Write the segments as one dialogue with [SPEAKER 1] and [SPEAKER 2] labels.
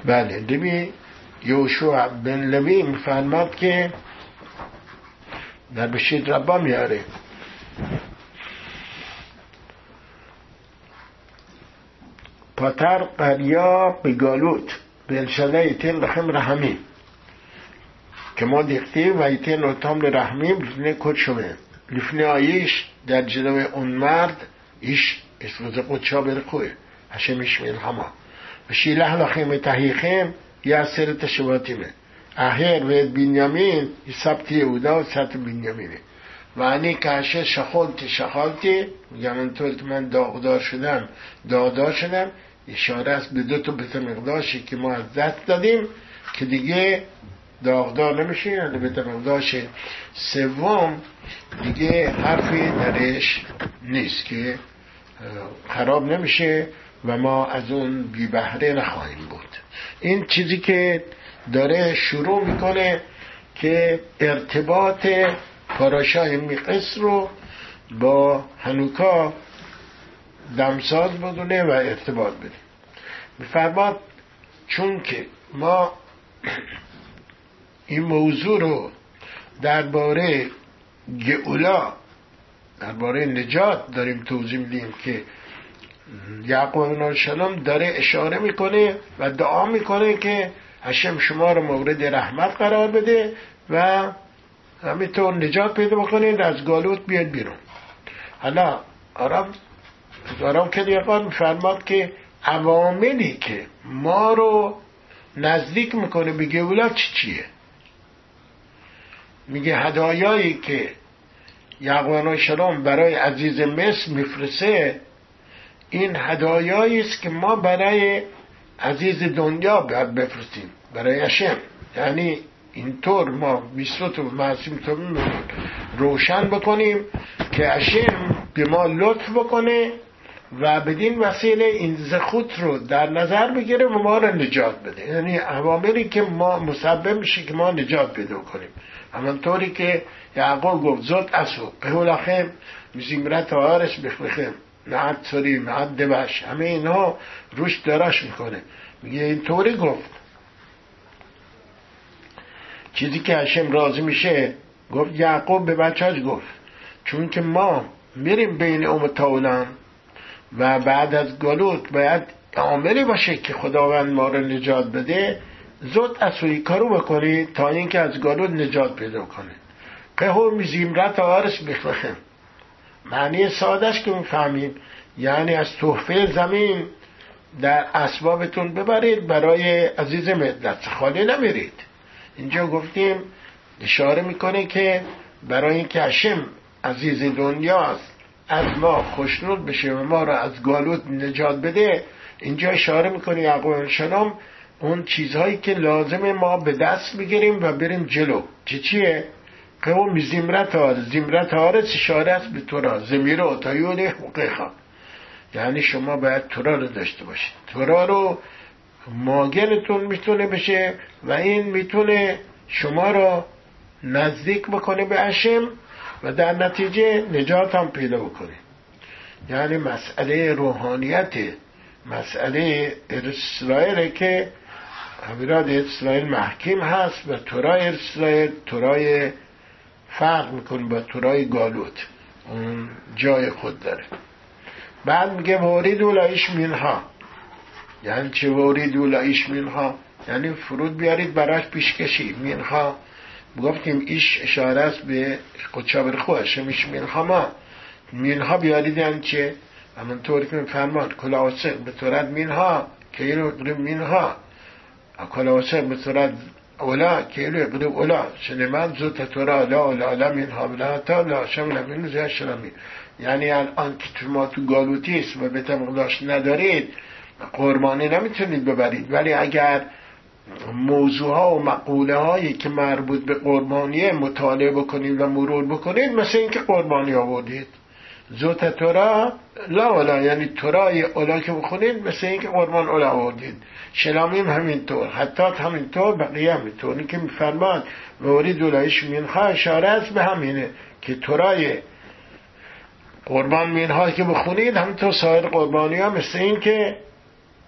[SPEAKER 1] بله لوی یوشوع بن لوی میفرماد که در بشید ربا میاره پاتر قریا بگالوت بلشده ایتین رحم رحمی که ما دیختی و ایتین اتام لرحمیم لفنه کد شمه لفنه آیش در جلوه اون مرد ایش اسروز قدشا برخوه هشم ایش ملحما بشی لحل خیم تحیخیم یا سر تشواتیمه احیر و بینیامین سبت یهودا و سبت بینیامینه و انی که هشه شخالتی میگم انطور که من داغدار شدم اشاره است به دو تا بیت مقداشی که ما از دست دادیم که دیگه داغدار نمیشه. یعنی بیت مقداش سوم دیگه حرفی درش نیست که خراب نمیشه و ما از اون بی بهره نخواهیم بود. این چیزی که داره شروع میکنه که ارتباط پاراشای میقس رو با هنوکا دمساز بدونه و ارتباط بده. میفرماد چون که ما این موضوع رو درباره گئولا، درباره نجات داریم توضیح میدیم که یعقوب علیه السلام داره اشاره میکنه و دعا میکنه که هشم شما رو مورد رحمت قرار بده و همینطور نجات پیدا بکنید، از گالوت بیاد بیرون. حالا آرام که دیگه میفرماد که عواملی که ما رو نزدیک میکنه به گئولا چیه؟ میگه هدایایی که یعقوب علیه السلام برای عزیز مصر میفرسه این هدایایی است که ما برای عزیز دنیا باید بفرستیم، برای هشم. یعنی اینطور ما میسوت و معصوم تو روشن بکنیم که هشم به ما لطف بکنه و بدین وسیله این زخوت رو در نظر بگیره و ما رو نجات بده. یعنی عواملی که ما مسبب میشه که ما نجات پیدا کنیم. همانطوری که یعقوب گفت زود اسو قهولخم میزیمرت آرش بخبخم نعد سری نعد دبش، همه اینها روش دراش میکنه. میگه اینطوری گفت. چیزی که هشم راضی میشه گفت یعقوب به بچه‌اش گفت چون که ما میریم بین امتاولان و بعد از گالوت باید عاملی باشه که خداوند ما رو نجات بده، زود اسوی کارو بکنید تا اینکه از گالوت نجات پیدا کنه. قهور میزیمرت آرش بخلخم، معنی سادش که میفهمیم یعنی از تحفه زمین در اسبابتون ببرید برای عزیز ملت، خالی نمیرید. اینجا گفتیم اشاره میکنه که برای اینکه هشم عزیز دنیاست از ما خوشنود بشه و ما را از گالوت نجات بده. اینجا اشاره میکنه یعقوب علیه السلام اون چیزهایی که لازم ما به دست بگیریم و بریم جلو. چیه؟ قوم زمرت آرس اشاره است به تورا، زمیر و تایون حقیقا، یعنی شما باید تورا رو داشته باشید. تورا رو ماگنتون میتونه بشه و این میتونه شما رو نزدیک بکنه به هشم و در نتیجه نجات هم پیدا بکنه. یعنی مسئله روحانیت، مسئله اسرائیل که امیراد اسرائیل محکم هست و تورای اسرائیل تورای فرق میکنه با تورای گالوت، اون جای خود داره. بعد میگه وارید اولایش منها، یعنی چه وارید اولایش منها؟ یعنی فرود بیارید براش پیشکشی. منها گفتیم ایش اشاره است به قدشا برخوش میش منها، ما منها بیارید یعنی چه؟ همونطوری که فرمان کلاوسق به طورت منها که اینو قریب منها، کلاوسق به طورت اولا که اینو قریب اولا شنمان زود تورا لا منها بلا تا لا شمل منو زیاد شلمی. یعنی الان که ما تو گالوتی است و بیت مقداش ندارید قربانی نمیتونید ببرید، ولی اگر موضوع ها و مقوله هایی که مربوط به قربانیه مطالعه بکنید و مرور بکنید، مثل این که قربانی آوردید زوت تورا لا اولا، یعنی تورای اولا که بخونید مثل این که قربان اولا آوردید. شلامیم همینطور، حتات همینطور، بقیه همینطور. این که میفرمان وارید اولایش منها اشاره است به همینه که تورای قربان منها که بخونید همینطور سایر قربانی ها مثل این که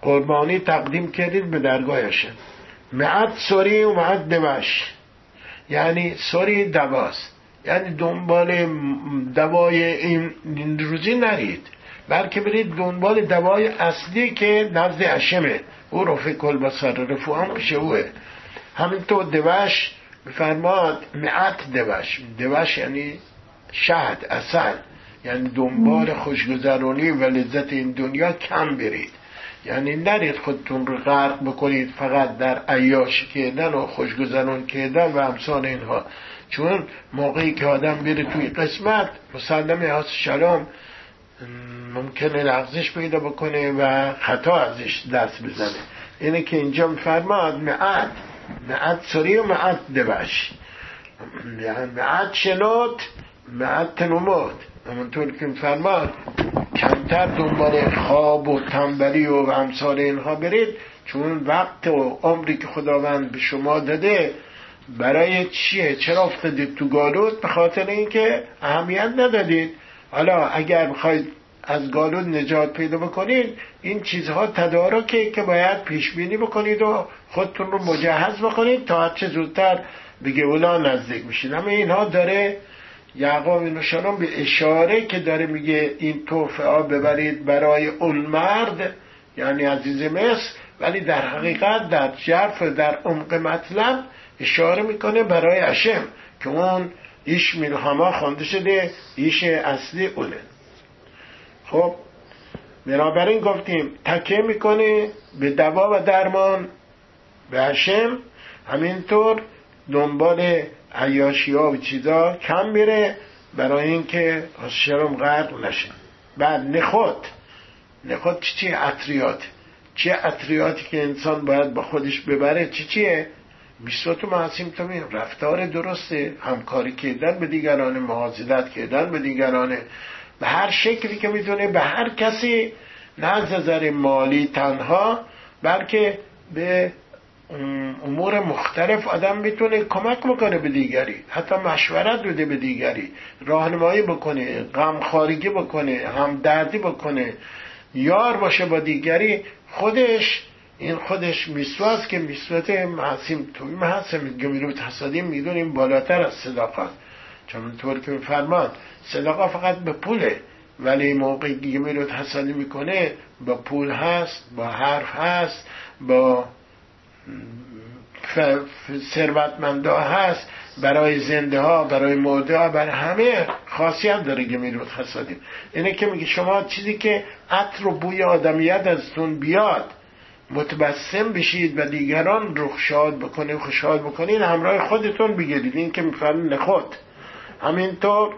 [SPEAKER 1] قربانی تقدیم کردید به درگاه هاشم. معد سوری و معد دوش، یعنی سوری دواست، یعنی دنبال دوای این روزی نرید، بلکه برید دنبال دوای اصلی که نزد هشمه، او رفیق البصر، رفوعان پیش اوه. همینطور دوش بفرماد معد دوش یعنی شهد، اصل، یعنی دنبال خوشگذرانی و لذت این دنیا کم برید، یعنی نرید خودتون رو غرق بکنید فقط در عیاشی کردن و خوشگذران کردن و امثال اینها. چون موقعی که آدم بره توی قسمت مسلمه هست شلام ممکنه لغزش پیدا بکنه و خطا ازش دست بزنه. اینه که اینجا میفرماد معد سری و معد دوش، یعنی معد شنوت معد تنوموت. همونطور که میفرماد کمتر دنبال خواب و تنبلی و امثال اینها برید، چون وقت و عمری که خداوند به شما داده برای چیه؟ چرا افتادید تو گالود؟ به خاطر اینکه اهمیت ندادید. حالا اگر بخواید از گالود نجات پیدا بکنید، این چیزها تدارکه که باید پیش بینی بکنید و خودتون رو مجهز بکنید تا هرچه زودتر به گولا نزدیک میشید. اما اینها داره یعقوب اینوشانم به اشاره که داره میگه این تحفه ها ببرید برای اون مرد، یعنی عزیز مصر، ولی در حقیقت در جرف در عمق مطلب اشاره میکنه برای هشم که اون ایش ملحما خوانده شده، ایش اصلی اونه. خب بنابراین گفتیم تکیه میکنه به دوا و درمان به هشم، همینطور دنبال عیاشی ها و چیزا کم میره برای اینکه شرم غرق نشه. بعد نخود چی عطریات، چه عطریاتی که انسان باید با خودش ببره، چیه؟ میسوت و معصیم تومین، رفتار درسته، همکاری کردن به دیگران، محاذرت کردن به دیگران به هر شکلی که میتونه، به هر کسی، نه از نظر مالی تنها بلکه به امور مختلف آدم میتونه کمک بکنه به دیگری، حتی مشورت بده به دیگری، راهنمایی بکنه، غمخوارگی بکنه، همدردی بکنه، یار باشه با دیگری. خودش میسواست که میسوت معصیم تویم هست، گمیروت حسادیم میدونیم بالاتر از صداقت، چون طور که میفرمان صداقت فقط به پوله، ولی موقعی گمیروت حسادی میکنه با پول هست، با حرف هست، با ثروتمندا هست، برای زنده ها، برای مرده ها، برای همه خاصیت داره گمیروت حسادی. اینه که میگه شما چیزی که عطر و بوی آدمیت ازتون بیاد متبسم بشید و دیگران رو شاد بکنه، خوشحال بکنید، همراه خودتون بگیرید. این که میفرمه نخود. همینطور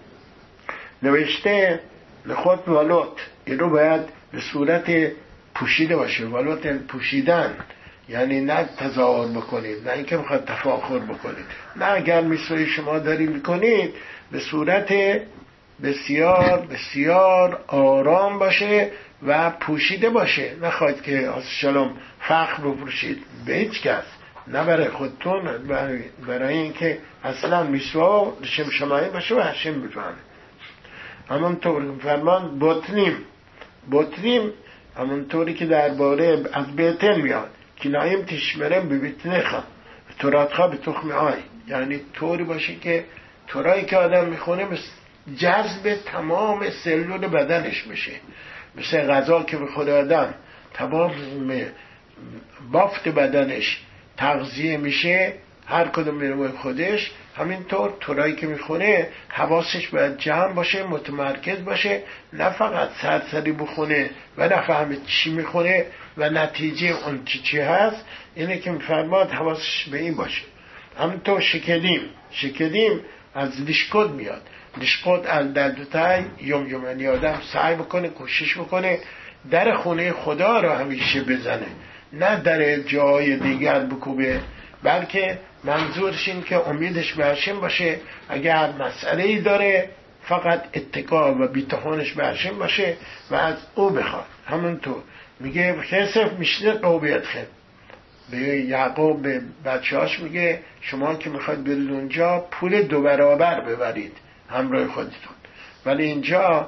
[SPEAKER 1] نوشته نخود والوت، این رو باید به صورت پوشیده باشه. والوت پوشیدن، یعنی نه تظاهر بکنید، نه اینکه میخواد تفاخر بکنید، نه اگر میسوی شما داری میکنید به صورت بسیار بسیار آرام باشه و پوشیده باشه. نخواهید که شلام فخر بپوشید به هیچ کس، نه برای خودتون، برای اینکه اصلا میسوا شمشمایی باشه و هشم بفهمه. همونطور فرمان بطنیم همونطوری که درباره از بیتن میاد که نایم تشمرم به بیتنه خواه تورات به تخم آی، یعنی طوری باشه که طورایی که آدم میخونه جذب تمام سلول بدنش میشه، مثل غذا که به خود آدم تمام بافت بدنش تغذیه میشه، هر کدوم میره خودش. همینطور طورایی که میخونه حواسش باید جمع باشه، متمرکز باشه، نه فقط سرسری بخونه و نفهمه چی میخونه و نتیجه اون چی هست. اینه که میفرماد حواسش به این باشه. همینطور شکدیم از لیشکود میاد. لیشکود الدلدتای یعنی آدم سعی بکنه، کوشش بکنه در خونه خدا رو همیشه بزنه، نه در جای دیگر بکوبه، بلکه منظورش این که امیدش به هشم باشه. اگر مسئله‌ای داره فقط اتکا و بیتحانش به هشم باشه و از او بخواد. همونطور میگه خسف میشنه قوبیت خب به یعقوب به بچه‌هاش میگه شما که میخواید برید اونجا پول 2 برابر ببرید همراه خودتون. ولی اینجا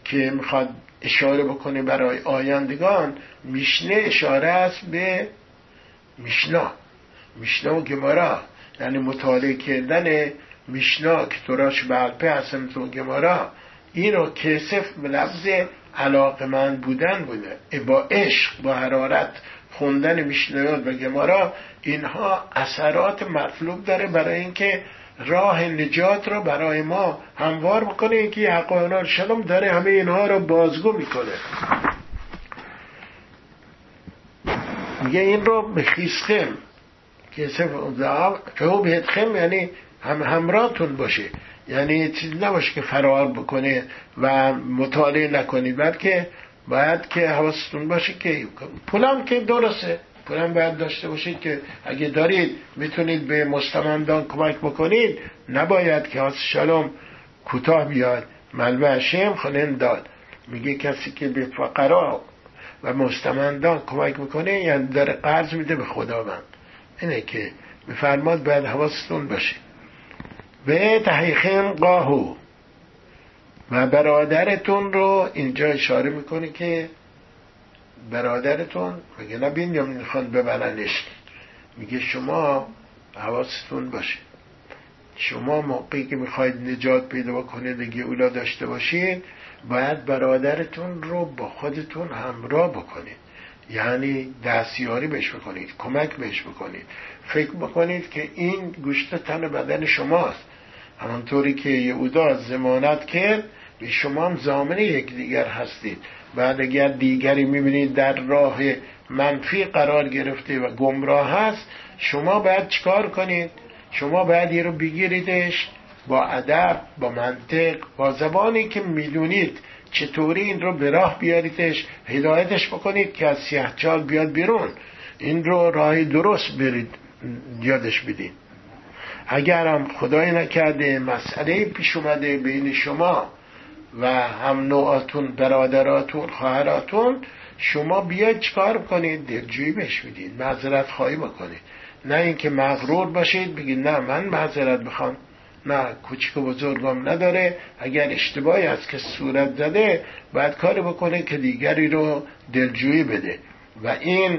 [SPEAKER 1] که میخواد اشاره بکنه برای آیندگان، میشنه اشاره است به میشنا و گمارا، یعنی مطالعه کردن میشنا که توراش بلپه هستن تو گمارا، این رو کسف به لفظ علاقمند بودن بوده، با عشق با حرارت خوندن میشنایات و گمارا، اینها اثرات مطلوب داره برای اینکه راه نجات رو برای ما هموار بکنه. اینکه یعقوب شلم داره همه اینها رو بازگو میکنه، میگه این رو به خیسخم که او بهتخم، یعنی همراهتون باشه، یعنی چیز نباشه که فرار بکنه و مطالعه نکنید، بلکه باید که حواستون باشه که پولم که درسته، پولم باید داشته باشید که اگه دارید میتونید به مستمندان کمک بکنید، نباید که حاس شلم کوتاه بیاد. ملوه هشم خونین داد، میگه کسی که به فقرا و مستمندان کمک میکنه یعنی داره قرض میده به خداوند. اینه که میفرماد باید حواستون باشه. به تحقیقم قاهو، و برادرتون رو اینجا اشاره میکنه که برادرتون میگه نه بنیامین میخوان ببرنش، میگه شما حواستون باشه، شما موقعی که میخواید نجات پیدا بکنید اگه اولا داشته باشید، باید برادرتون رو با خودتون همراه بکنید، یعنی دستیاری بهش بکنید، کمک بهش بکنید، فکر بکنید که این گوشت تن بدن شماست، همانطوری که یهودا ضمانت کرد به شما هم ضامن یکدیگر هستید. بعد اگر دیگری میبینید در راه منفی قرار گرفته و گمراه هست، شما باید چیکار کنید؟ شما باید یه رو بگیریدش با ادب، با منطق، با زبانی که میدونید چطوری این رو به راه بیاریدش، هدایتش بکنید که از سیاهچال بیاد بیرون، این رو راهی درست برید یادش بدید. اگرم خدای نکرده مسئله پیش اومده بین شما و هم نوعاتون، برادراتون، خواهراتون، شما بیاید چیکار کنید؟ دلجویی بهش بدید، معذرت خواهی بکنید، نه اینکه مغرور باشید بگید نه من معذرت بخوام، نه، کوچیک و بزرگم نداره، اگر اشتباهی از که صورت زده باید کاری بکنه که دیگری رو دلجویی بده. و این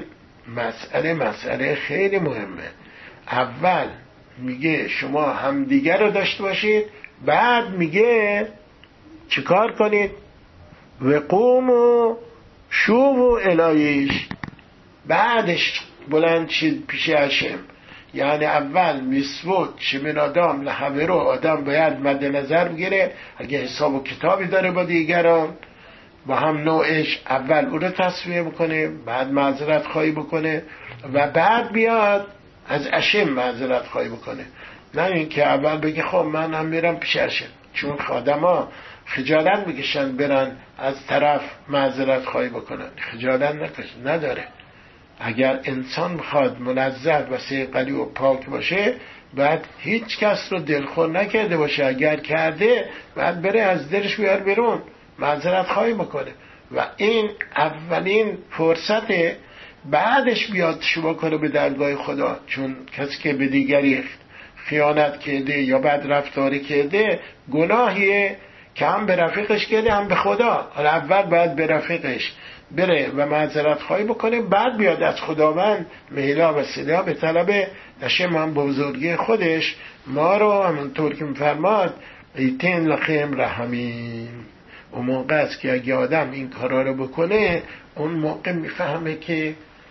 [SPEAKER 1] مسئله خیلی مهمه. اول میگه شما همدیگر رو داشته باشید، بعد میگه چیکار کنید؟ وقوم و شوب و الهیش، بعدش بلند شید پیش هشم. یعنی اول میسود شمین آدم لحوه رو آدم باید مد نظر بگیره، اگه حساب و کتابی داره با دیگران با هم نوعش، اول او رو تصویه بکنه، بعد معذرت خواهی بکنه و بعد بیاد از هشم معذرت خواهی بکنه. نه اینکه اول بگه خب من هم میرم پیش هشم، چون خادما خجالت میکشن برن از طرف معذرت خواهی بکنن، خجالت نداره. اگر انسان میخواد منزه و صیقلی و پاک باشه، بعد هیچ کس رو دلخور نکرده باشه، اگر کرده بعد بره از دلش بیار بیرون معذرت خواهی بکنه و این اولین فرصته. بعدش بیاد شما کنه به درگاه خدا، چون کسی که به دیگری خیانت کرده یا بد رفتاری کرده گناهیه که هم به رفیقش کرده هم به خدا. حالا اول باید به رفیقش بره و معذرت خواهی بکنه، بعد بیاد از خداوند مهلا و صدا به طلب نشه. من بزرگی خودش ما رو همونطور که میفرماد ایتین لخیم رحمین، اون موقع است که اگه آدم این کارا رو بکنه اون موقع میفهمه که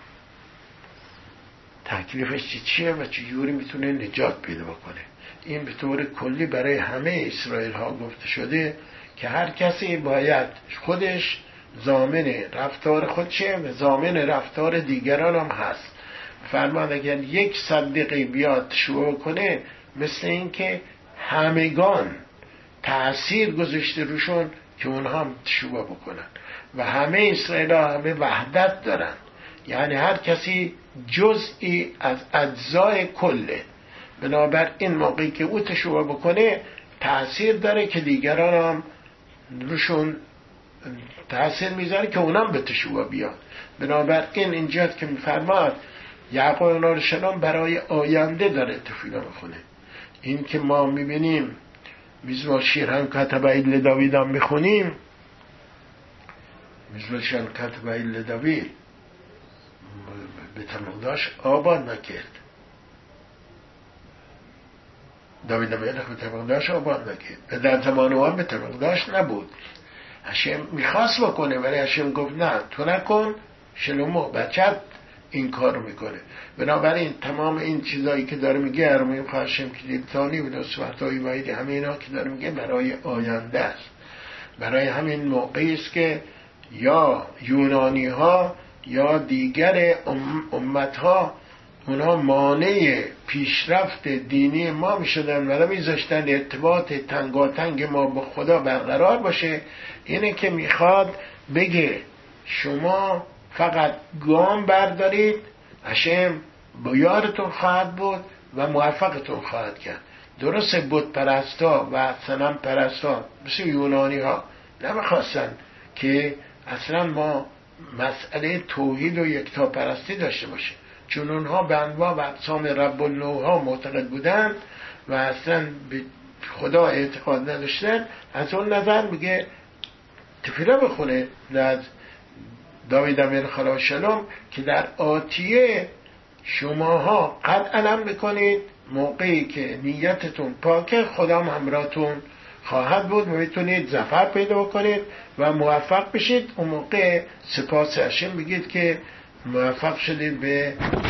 [SPEAKER 1] تکلیفش چیه و چجوری میتونه نجات پیدا بکنه. این به طور کلی برای همه اسرائیل ها گفته شده که هر کسی باید خودش ضامن رفتار خودشه و ضامن رفتار دیگران هم هست. فرمان اگر یک صدقه بیاد شروع کنه، مثل این که همگان تأثیر گذاشته روشون که اونها هم تشوبه بکنن و همه اسرائیل ها همه وحدت دارن، یعنی هر کسی جزئی از اجزای کله. بنابر این موقعی که او تشوبه بکنه تأثیر داره که دیگران هم روشون تأثیر میذاره که اونم به تشوبه بیاد. بنابر این اینجاست که میفرماد یعقوب نارشنان برای آینده داره تفیله میخونه. این که ما میبینیم میزوار شیر هم کتبه ایل داوید هم میخونیم، مثل کتب ایل داوید بیت المقدس آباد نکرد. داوید ملک بیت المقدس آباد نکرد. در زمان او هم بیت المقدس نبود. هشم میخواست بکنه ولی هشم گفت نه تو نکن، شلومو بچت این کار میکنه. بنابراین تمام این چیزایی که داره میگه ارمیم خواهشم که دیلتانی و نصفتایی وایدی همه اینا که داره میگه برای آینده است. برای همین موقعی است که یا یونانی ها یا دیگر امت ها اونا مانع پیشرفت دینی ما میشدن و میذاشتن ارتباط تنگاتنگ ما با خدا برقرار باشه. اینه که میخواد بگه شما فقط گام بردارید، هشم با یارتون خواهد بود و موفقتون خواهد کرد. درسته بت پرستا و صنم پرستا مثل یونانی ها نمیخواستن که اصلا ما مسئله توحید و یکتا پرستی داشته باشه، چون اونها به انواع و اقسام رب النوعها معتقد بودن و اصلا به خدا اعتقاد نداشتن. از اون نظر میگه تفیره بخونه از داوید ملک علیه السلام که در آتیه شماها قد علم بکنید، موقعی که نیتتون پاکه خدا همراهتون خواهد بود و میتونید ظفر پیدا کنید و موفق بشید. اون موقع سپاس هشم بگید که موفق شدید به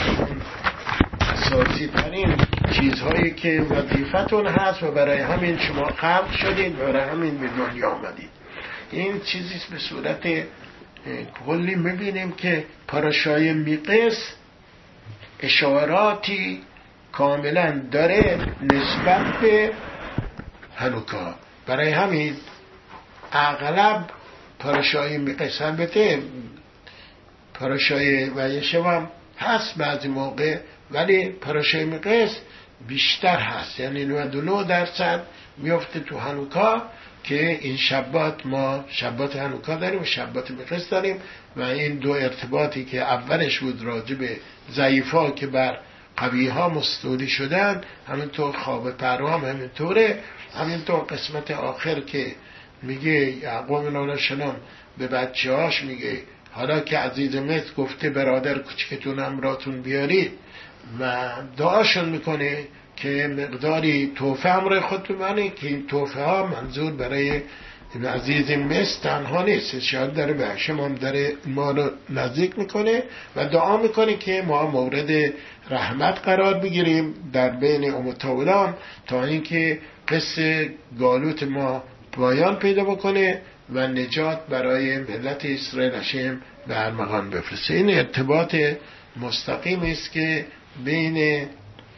[SPEAKER 1] اساسی ترین چیزهایی که وظیفتون هست و برای همین شما خلق شدید و برای همین به دنیا آمدید. این چیزیست به صورت کلی میبینیم که پاراشای میقس اشاراتی کاملا داره نسبت به هنوکا. برای همین اغلب پاراشای میقس البته پاراشای ویشم هم هست بعضی موقع، ولی پاراشای میقس بیشتر هست، یعنی 99% میفته تو هنوکا که این شبات ما شبات هنوکا داریم و شبات میقس داریم و این دو ارتباطی که اولش بود راجع به ضعیفا که بر قویها مستولی شدن، همینطور خواب پرو هم همینطوره. همینطور قسمت آخر که میگه یعقوب علیه السلام به بچه هاش میگه حالا که عزیز مصر گفته برادر کوچکتون همراهتون بیارید و دعاشون میکنه که مقداری تحفه همراه خودتون ببرید که این تحفه ها منظور برای عزیز مصر تنها نیست، شاید داره به هشم هم داره ما رو نزدیک میکنه و دعا میکنه که ما مورد رحمت قرار بگیریم در بین امتولان تا اینکه قصه گالوت ما پایان پیدا بکنه و نجات برای ملت اسرائیل هشم به ارمغان بفرسته. این ارتباط مستقیم است که بین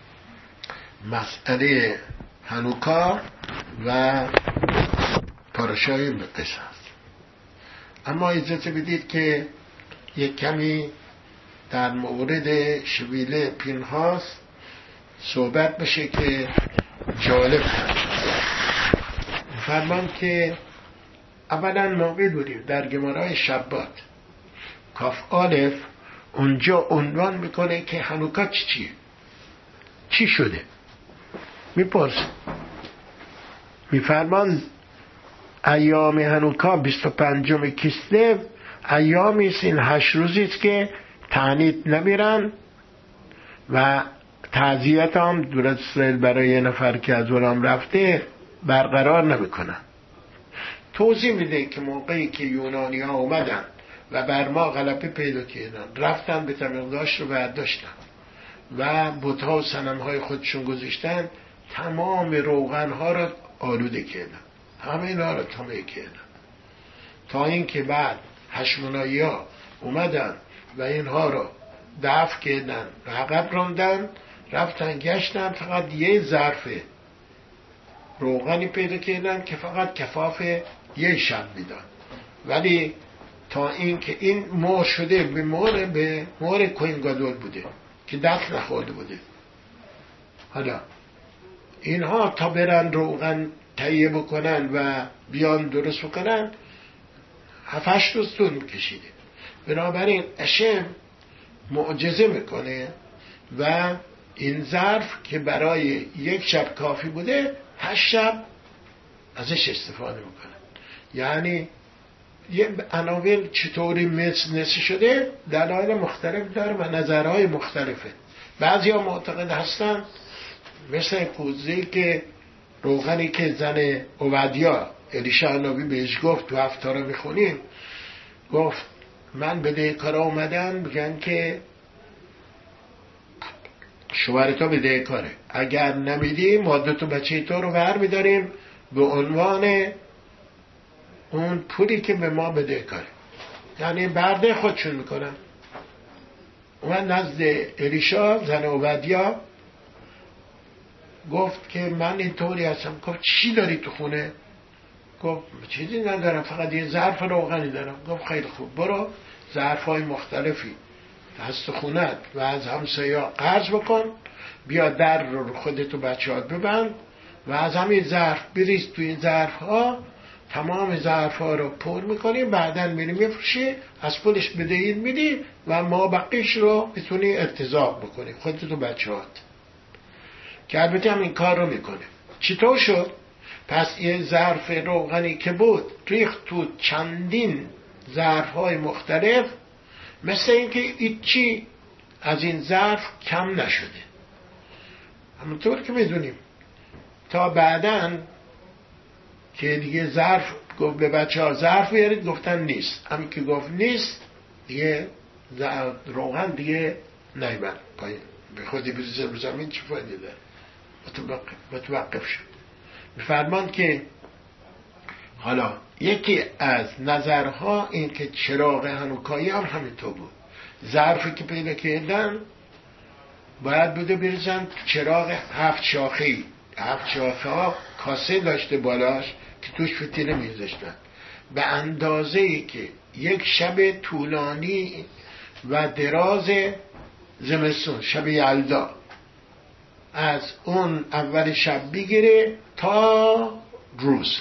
[SPEAKER 1] مسئله هنوکا و پاراشای مقدس است. اما اجازه بدید که یک کمی در مورد شویله پینهاس صحبت بشه که جالب هست. فرمان که اولا ما بدونیم در گمارای شبات کاف آلف اونجا عنوان میکنه که هنوکا چیه؟ چی شده؟ میپرس میفرمان ایام هنوکا 25 کسلو ایامی است، این 8 روزی است که تعنیت نمیرن و تعزیت هم دور از اسرائیل برای یه نفر که از اونام رفته برقرار نمیکنن. توضیح میده که موقعی که یونانی ها اومدن و بر ما غلبه پیدا کردن، رفتن بیت المقدس رو برداشتن و بت‌ها و صنم‌های خودشون گذاشتن، تمام روغن ها رو آلوده کردن، همه اینا رو تمام کردن تا اینکه بعد هشمونایی ها اومدن و اینها رو دفع کردن و عقب راندن، رفتن گشتن فقط یه ظرف روغنی پیدا کردن که فقط کفاف یه شب میدن، ولی تا اینکه این مهر شده به مهر کوهن گادول بوده که دست نخورده بوده. حالا اینها تا برن روغن تهیه بکنن و بیان درست بکنن 7-8 روز طول میکشیده. بنابراین هشم معجزه میکنه و این ظرف که برای یک شب کافی بوده 8 شب ازش استفاده میکنن. یعنی یه عناوین چطوری نصف شده دلایل مختلف داره و نظرهای مختلفه. بعضی ها معتقد هستن مثل قوزی که روغنی که زن عبدیا الیشع نبی بهش گفت تو هفتاره میخونیم، گفت من بدهکار اومدن بگن که شوهرتا بدهکاره، اگر نمیدی ما 2 بچه تو رو ور میداریم به عنوان اون پولی که به ما بدهکاره، یعنی برده خودشون میکنن. اومد نزد الیشع زن عبدیا گفت که من اینطوری هستم. گفت چی داری تو خونه؟ گفت چیزی ندارم، فقط یه ظرف روغنی دارم. گفت خیلی خوب، برو ظرفای مختلفی هست خونت و از همسایه‌ها قرض بکن، بیا در رو خودتو بچه‌هات ببند و از همین ظرف بریز توی ظرف ها، تمام ظرف ها رو پر میکنی، بعدن میری میفروشی، از پولش بدهی میدی و ما بقیش رو میتونی ارتزاق بکنی خودتو بچه‌هات. که البته هم این کار رو میکنه. چطور شد؟ پس یه ظرف روغنی که بود ریخت تو چندین ظرف های مختلف، مثل اینکه هیچی از این ظرف کم نشده. همونطور که میدونیم تا بعدن که دیگه ظرف گفت به بچه ها ظرف بیارید، گفتن نیست. همین که گفت نیست دیگه روغن دیگه نیبن پایین، به خودی بریزه رو زمین، چی فایده داره؟ متوقف شد. میفرمان که حالا یکی از نظرها این که چراغ هنوکایی هم همینطور بود. ظرفی که پیدا کردن باید بوده بریزن چراغ 7 شاخه‌ای. 7 شاخه ها کاسه داشته بالاش که توش فتیله میذاشتن، به اندازه‌ای که یک شب طولانی و دراز زمستون، شب یلدا، از اون اول شب بگیره تا روز.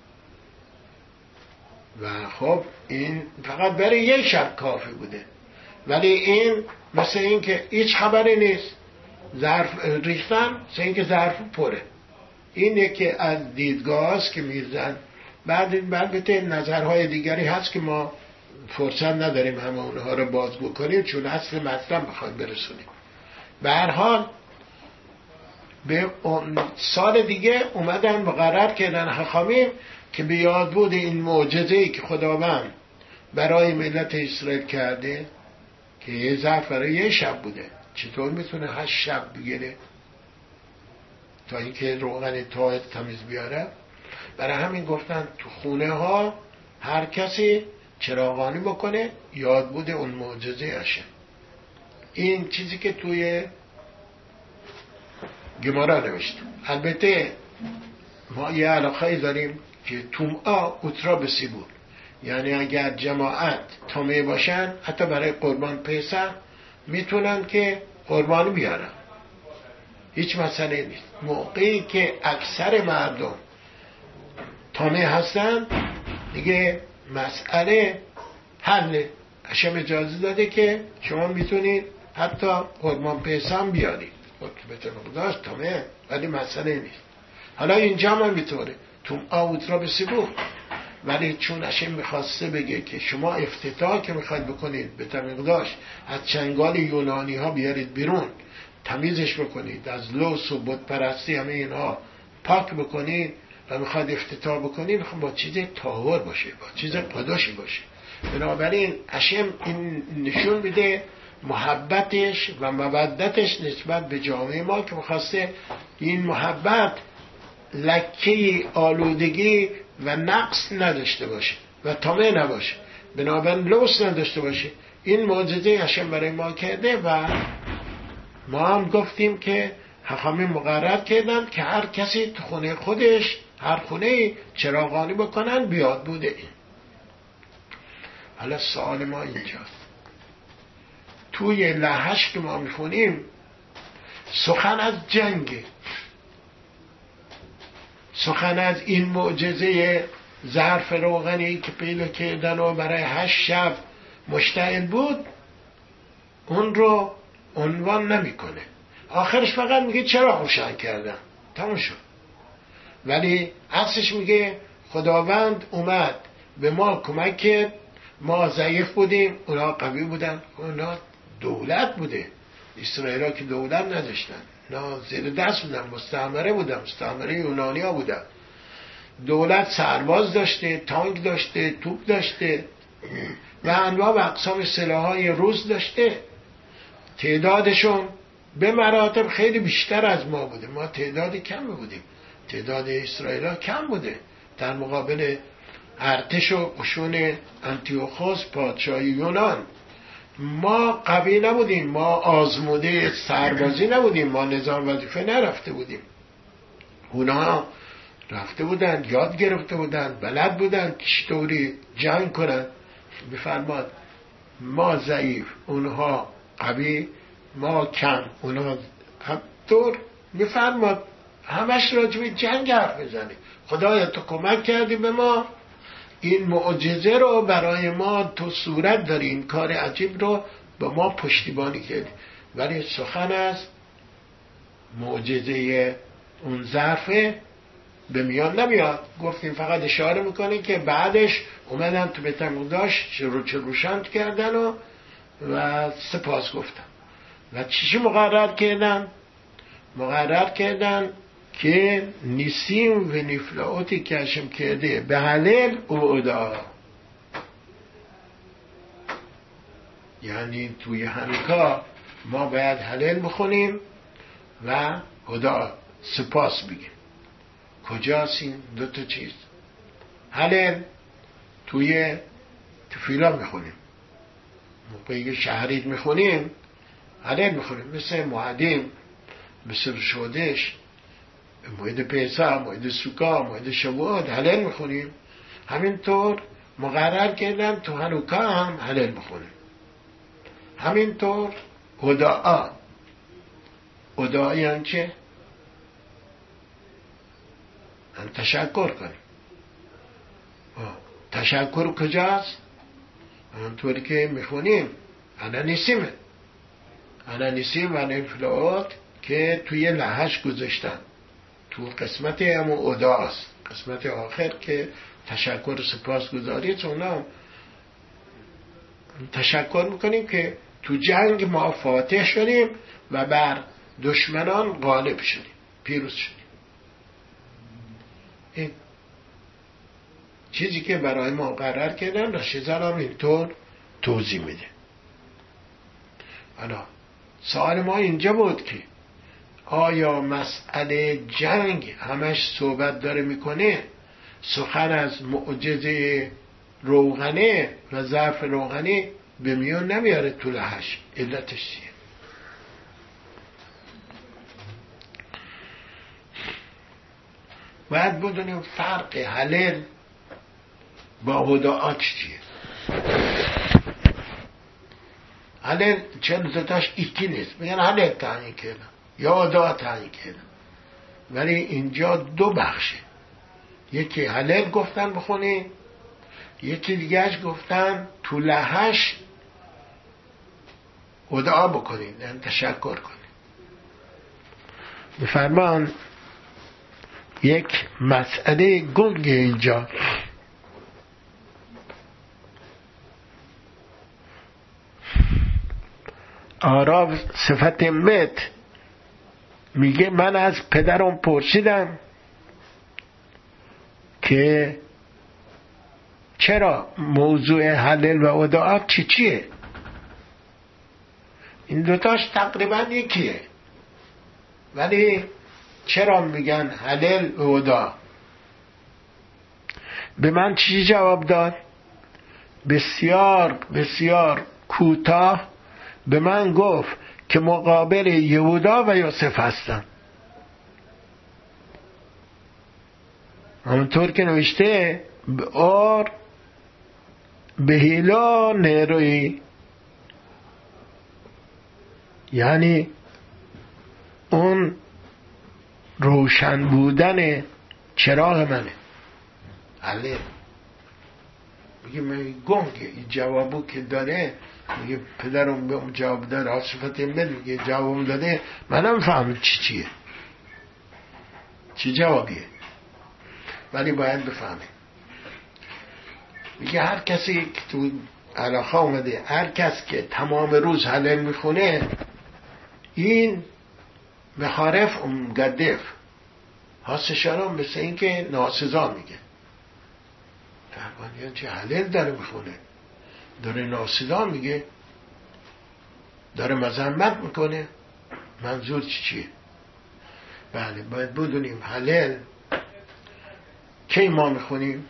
[SPEAKER 1] و خب این فقط برای یک شب کافی بوده، ولی این مثل این که هیچ خبری نیست، ظرف ریختن مثل این که ظرف پره. این یکی از دیدگاه هست که میزن. بعد نظرهای دیگری هست که ما فرصت نداریم همه اونها رو باز بکنیم چون اصل مطلب بخوایم برسونیم. به هر حال به سال دیگه اومدن مقرر کردن حکامیم که به یاد بود این معجزه‌ای که خداوند برای ملت اسرائیل کرده که یه ظرف برای یه شب بوده، چطور میتونه 8 شب بگیره تا اینکه روغن تمیز بیاره؟ برای همین گفتن تو خونه ها هر کسی چراغانی بکنه یاد بوده اون معجزه اشه. این چیزی که توی گمارا نوشته. البته ما یه علاقه داریم که تومعا اوترا بسی بود، یعنی اگر جماعت تامه باشن حتی برای قربان پسح میتونن که قربانی بیارن، هیچ مسئله نیست. موقعی که اکثر مردم تامه هستن دیگه مسئله حله. هشم اجازه داده که شما میتونید حتی قربان پسح هم بیارید، خطبت مقداش تامه، ولی مسئله نیست. حالا اینجا هم میتونه تومعا اوترا بسی بود، ولی چون هشم میخواسته بگه که شما افتتاح که میخواید بکنید به تمیقداش از چنگال یونانی ها بیارید بیرون، تمیزش بکنید، از لوس و بت پرستی همه اینها پاک بکنید و میخواید افتتاح بکنید، میخواد با چیز طاهر باشه، با چیز قداسی باشه. بنابراین هشم این نشون میده محبتش و مودتش نسبت به جامعه ما که میخواسته این محبت لکه آلودگی و نقص نداشته باشه و تامه نباشه، بنابراین لوس نداشته باشه. این معجزه هشم برای ما کرده و ما هم گفتیم که حکامی مقرر کردن که هر کسی تو خونه خودش، هر خونه چراغانی بکنن بیاد بوده این. حالا سوال ما اینجاست، توی لحش که ما میخونیم سخن از جنگه، سخن از این معجزه ظرف روغنی که پیدا کردن و برای 8 شب مشتعل بود اون رو عنوان نمیکنه. آخرش فقط میگه چرا روشن کردن، تموم شد. ولی اصلش میگه خداوند اومد به ما کمک کرد. ما ضعیف بودیم، اونا قوی بودن. اونا دولت بوده، اسرائیل ها که دولت نداشتن، اونا زیر دست بودن، مستعمره بودن، مستعمره یونانیا بودن. دولت سرباز داشته، تانک داشته، توپ داشته و انواع و اقسام سلاح‌های روز داشته. تعدادشون به مراتب خیلی بیشتر از ما بوده، ما تعدادی کم بودیم. تعداد اسرائیل ها کم بوده در مقابل ارتش و قشون انتیوخوس پادشاه یونان. ما قوی نبودیم، ما آزموده سربازی نبودیم، ما نظام وظیفه نرفته بودیم. اونا رفته بودن، یاد گرفته بودن، بلد بودن چطوری جنگ کنن. بفرماد ما ضعیف، اونها قوی، ما کم، اونها همطور. بفرماد همش راجب جنگ حرف بزنی. خدایا تو کمک کردی به ما، این معجزه رو برای ما تو صورت داری، این کار عجیب رو به ما پشتیبانی کردی. ولی سخن از معجزه اون ظرفه به میان نمیاد. گفتیم فقط اشاره میکنه که بعدش اومدن تو بیت المقدس روشن کردن و سپاس گفتن و چیزی مقرر کردن که نیسیم و نفلاتی که هشم کرده به هلل و ادعا. یعنی توی هنوکا ما باید هلل بخونیم و ادعا، سپاس بگیم. کجاست این دوتا چیز؟ هلل توی تفیلا میخونیم، موقعی شهرید میخونیم هلل میخونیم، مثل معدیم، مثل شودش، موعد پیسا، موعد سوکا، موعد شبوات هلل میخونیم. همینطور مقرر کردن تو هنوکا هم هلل میخونیم. همینطور ادعا یعنی چه؟ هم تشکر کنیم. تشکر کجاست؟ همونطوری که میخونیم انا نیسیم و نفلات که توی لحش گذاشتن تو قسمت همون ادعاست، قسمت آخر که تشکر سپاس گذاری. اونا تشکر میکنیم که تو جنگ ما فاتح شدیم و بر دشمنان غالب شدیم، پیروز شدیم. این چیزی که برای ما قرار کردن رشیزان هم اینطور توضیح میده. حالا سوال ما اینجا بود که آیا مسئله جنگ همش صحبت داره میکنه، سخن از معجزه روغنه و ظرف روغنی به میان نمیاره تو لحش؟ علتش چیه؟ باید بدونیم فرق هلل با وداعات چیه. هلل چه دوتاش ایکی نیست، میگن هلل تعیین کردن یا وداع تعیین کردن، ولی اینجا دو بخشه. یکی هلل گفتن بخونی، یکی دیگهش گفتن تو لحش وداع بکنین، یعنی تشکر کنین. بفرمان یک مسئله گنگ اینجا. آراف صفت مت میگه من از پدرم پرسیدم که چرا موضوع هلل و وداعات چیه؟ این دوتاش تقریبا یکیه، ولی چرا میگن هلل و وداع؟ به من چی جواب داد؟ بسیار بسیار کوتاه به من گفت که مقابل یهودا و یوسف هستن. همونطور که نوشته اور بهیلا نیروی، یعنی اون روشن بودن چراغ منه. علی میگه من گنگه این جوابو که داره، میگه پدرم به اون جواب داره، آصفت من میگه جوابم داده، منم فهمم چیه چی جوابیه، ولی باید بفهمیم. میگه هر کسی که تو علاقه اومده، هر کس که تمام روز هلل میخونه، این مخارف مگدف حاسشارم مثل این که ناسزا میگه. دربانیان چه هلل داره میخونه، داره ناسزا میگه، داره مذمت میکنه، منظور چیه؟ بله باید بدونیم هلل کی ما میخونیم؟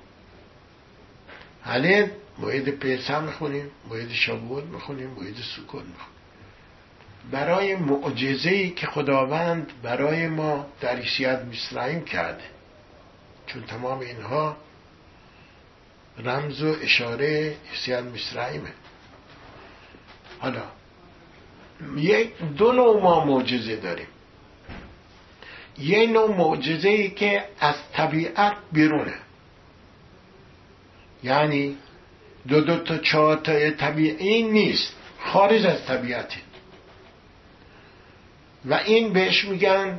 [SPEAKER 1] هلل موعد پیسه میخونیم، موعد شبوت میخونیم، موعد سکون میخونیم، برای معجزه‌ای که خداوند برای ما در عیسیت مصرعیم کرده، چون تمام اینها رمز و اشاره عیسیت مصرعیمه. حالا دو نوع ما معجزه داریم. یه نوع معجزه‌ای که از طبیعت بیرونه، یعنی دو تا چهار تا طبیعی نیست، خارج از طبیعته، و این بهش میگن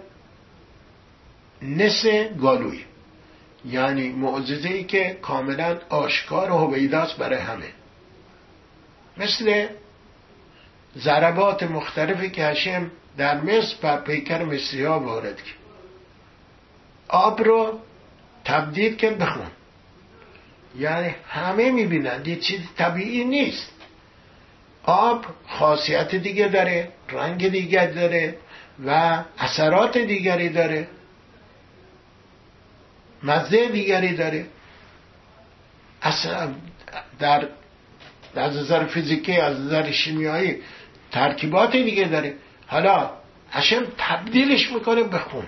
[SPEAKER 1] نس گالوی، یعنی معجزه‌ای که کاملا آشکار و هویداست برای همه، مثل ضربات مختلفی که هشم در مصر بر پیکر مصری ها وارد کرد. آب رو تبدیل کرد به خون، یعنی همه میبینند یه چیز طبیعی نیست. آب خاصیت دیگه داره، رنگ دیگه داره و اثرات دیگری داره، مزه دیگری داره، در از نظر فیزیکی، از نظر شیمیایی ترکیبات دیگه داره. حالا هشم تبدیلش میکنه به خون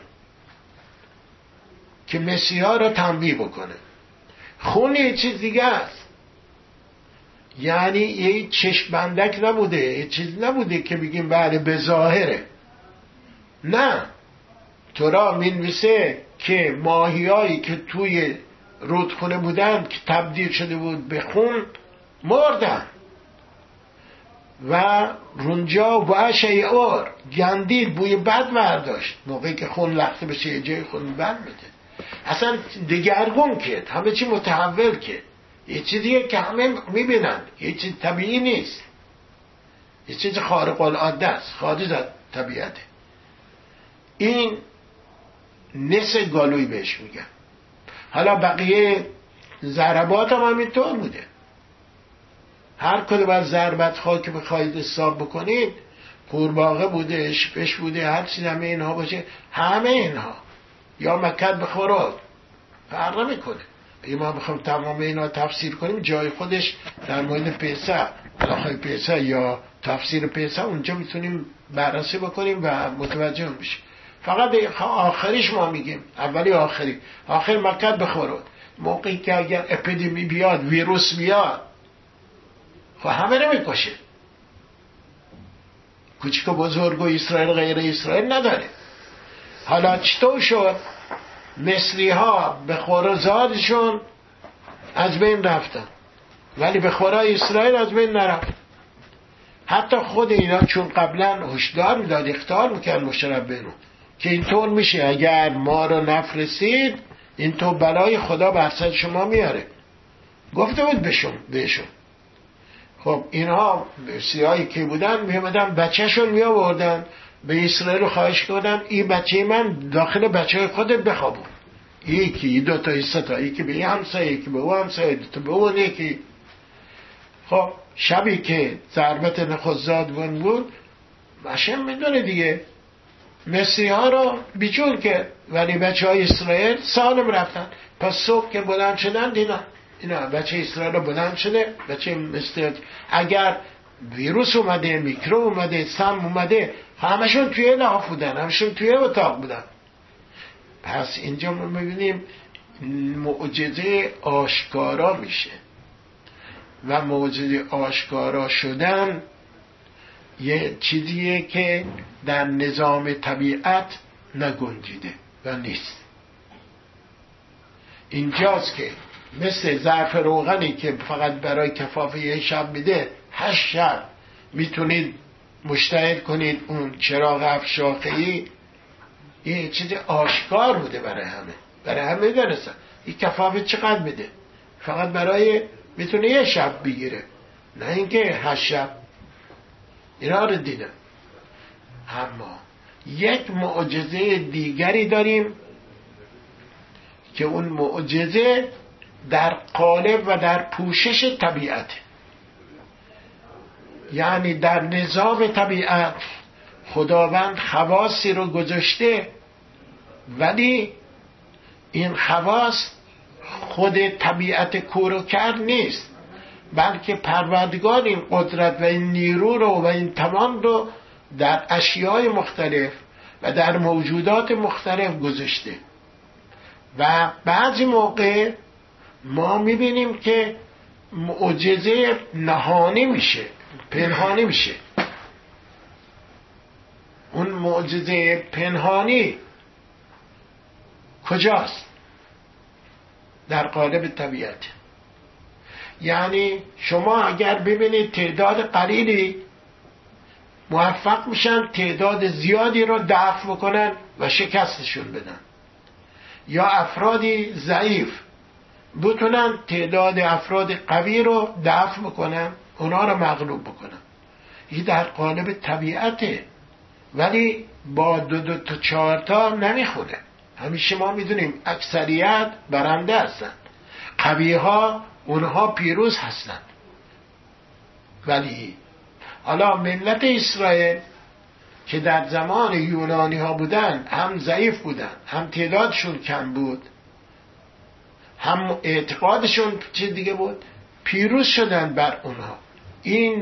[SPEAKER 1] که مسیحا را تنبیه بکنه. خون یه چیز دیگه است، یعنی یه چشم بندک نبوده، یه چیز نبوده که بگیم بله به ظاهره. نه، تورا مینویسه که ماهیایی که توی رودخونه بودن که تبدیل شده بود به خون مردن و رونجا و شیعور گندید، بوی بد برداشت. موقعی که خون لخته بشه یه جای خون بد میده، اصلا دگرگون کرد، همه چی متحول کرد، یه چیزیه که همه میبینن، یه چیز طبیعی نیست، یه چیز خارق العاده است، خارج از طبیعته. این نس گالوی بهش میگن. حالا بقیه ضربات هم همینطور بوده. هر کدوم از ضربت ها که بخواید حساب بکنید، قورباغه بوده، اشپش بوده، هر چیز همه اینها باشه، همه اینها یا مکت بخوراد فرق نمیکنه. اگه ما بخوایم تمام اینا تفسیر کنیم، جای خودش در مورد پیسه، علاقه پیسه یا تفسیر پیسه، اونجا میتونیم بررسی بکنیم و متوجه بشیم. فقط آخریش ما میگیم، اولی آخری، آخر مکت بخوراد. موقعی که اگر اپیدمی بیاد، ویروس بیاد، خب همه رو میکشه. کوچیک و بزرگ و اسرائیل غیر اسرائیل نداره. حالا چطور شد مصری ها به خورزادشون از بین رفتن ولی به خورای اسرائیل از بین نرفت؟ حتی خود اینا چون قبلا هشدار میداد، اخطار میکرد مشرف بینو که اینطور میشه، اگر ما رو نفرستید اینطور بلای خدا بر سر شما میاره، گفته بود بهشون. خب اینها سیاهی که بودن میامدن بچهشون میآوردن به اسرائیل، خواهش کردن این بچه من داخل بچه خودت بخوابون، یکی دو تا سه تا، یکی به این همسایه، یکی به اون همسایه، دو تا به اون یکی. خب شبی که ضربت نخستزاد بود، ماشین میدونه دیگه، مصری ها رو بیچول کرد ولی بچه های اسرائیل سالم رفتن. پس صبح که بلند شدن دیدن اینا بچه اسرائیل رو بلند شده، بچه مصری اگر ویروس اومده، میکروب اومده، سم اومده، همشون توی لحاف بودن، همشون توی اتاق بودن. پس اینجا ما میبینیم معجزه آشکارا میشه و معجزه آشکارا شدن یه چیزیه که در نظام طبیعت نگنجیده و نیست. اینجاست که مثل ظرف روغنی که فقط برای کفاف یه شب میده، 8 شب میتونید مشتهد کنید اون چراغ افشاخه‌ای، یه چیز آشکار بوده برای همه، برای همه درسته. این کفاف چقدر میده؟ فقط برای میتونه یه شب بگیره، نه اینکه 8 شب. اینا رو دیدم. اما یک معجزه دیگری داریم که اون معجزه در قالب و در پوشش طبیعت، یعنی در نظام طبیعت خداوند خواصی رو گذاشته، ولی این خواص خود طبیعت کور نیست، بلکه پروردگار این قدرت و این نیرو رو و این توان رو در اشیاء مختلف و در موجودات مختلف گذاشته. و بعضی موقع ما میبینیم که معجزه نهانی میشه، پنهانی میشه. اون معجزه پنهانی کجاست؟ در قالب طبیعت. یعنی شما اگر ببینید تعداد قلیلی موفق میشن تعداد زیادی رو دفع بکنن و شکستشون بدن، یا افرادی ضعیف بتونن تعداد افراد قوی رو دفع بکنن، اونا رو مغلوب بکنن. این در قالب طبیعته، ولی با 2 تا 4 تا نمیخونه. همیشه ما میدونیم اکثریت برنده هستن، قوی ها اونها پیروز هستن. ولی حالا ملت اسرائیل که در زمان یونانی ها بودن، هم ضعیف بودن، هم تعدادشون کم بود، هم اعتقادشون چیز دیگه بود، پیروز شدن بر اونها. این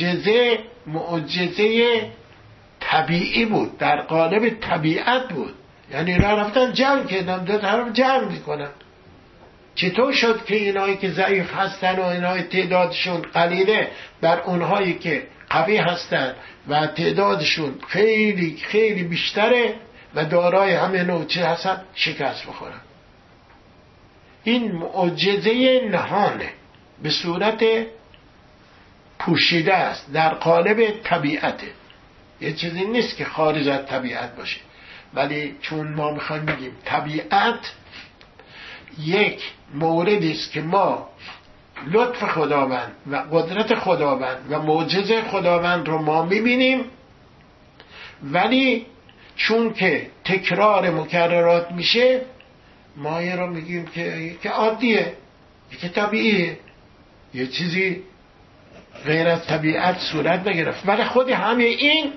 [SPEAKER 1] معجزه طبیعی بود، در قالب طبیعت بود. یعنی را رفتن جمع کردن، 2 طرف جمع میکنن. چطور شد که اینایی که ضعیف هستن و اینایی تعدادشون قلیله بر اونهایی که قوی هستن و تعدادشون خیلی خیلی بیشتره و دارای همه نوع چیز هستن شکست بخورن؟ این معجزه نهانه، به صورت پوشیده است، در قالب طبیعته. یه چیزی نیست که خارج از طبیعت باشه. ولی چون ما میخوایم بگیم طبیعت یک موردی است که ما لطف خداوند و قدرت خداوند و معجزه خداوند رو ما میبینیم، ولی چون که تکرار مکررات میشه ما یه رو میگیم که عادیه، که طبیعیه، یه چیزی غیر از طبیعت صورت نگرفت. ولی خود همه این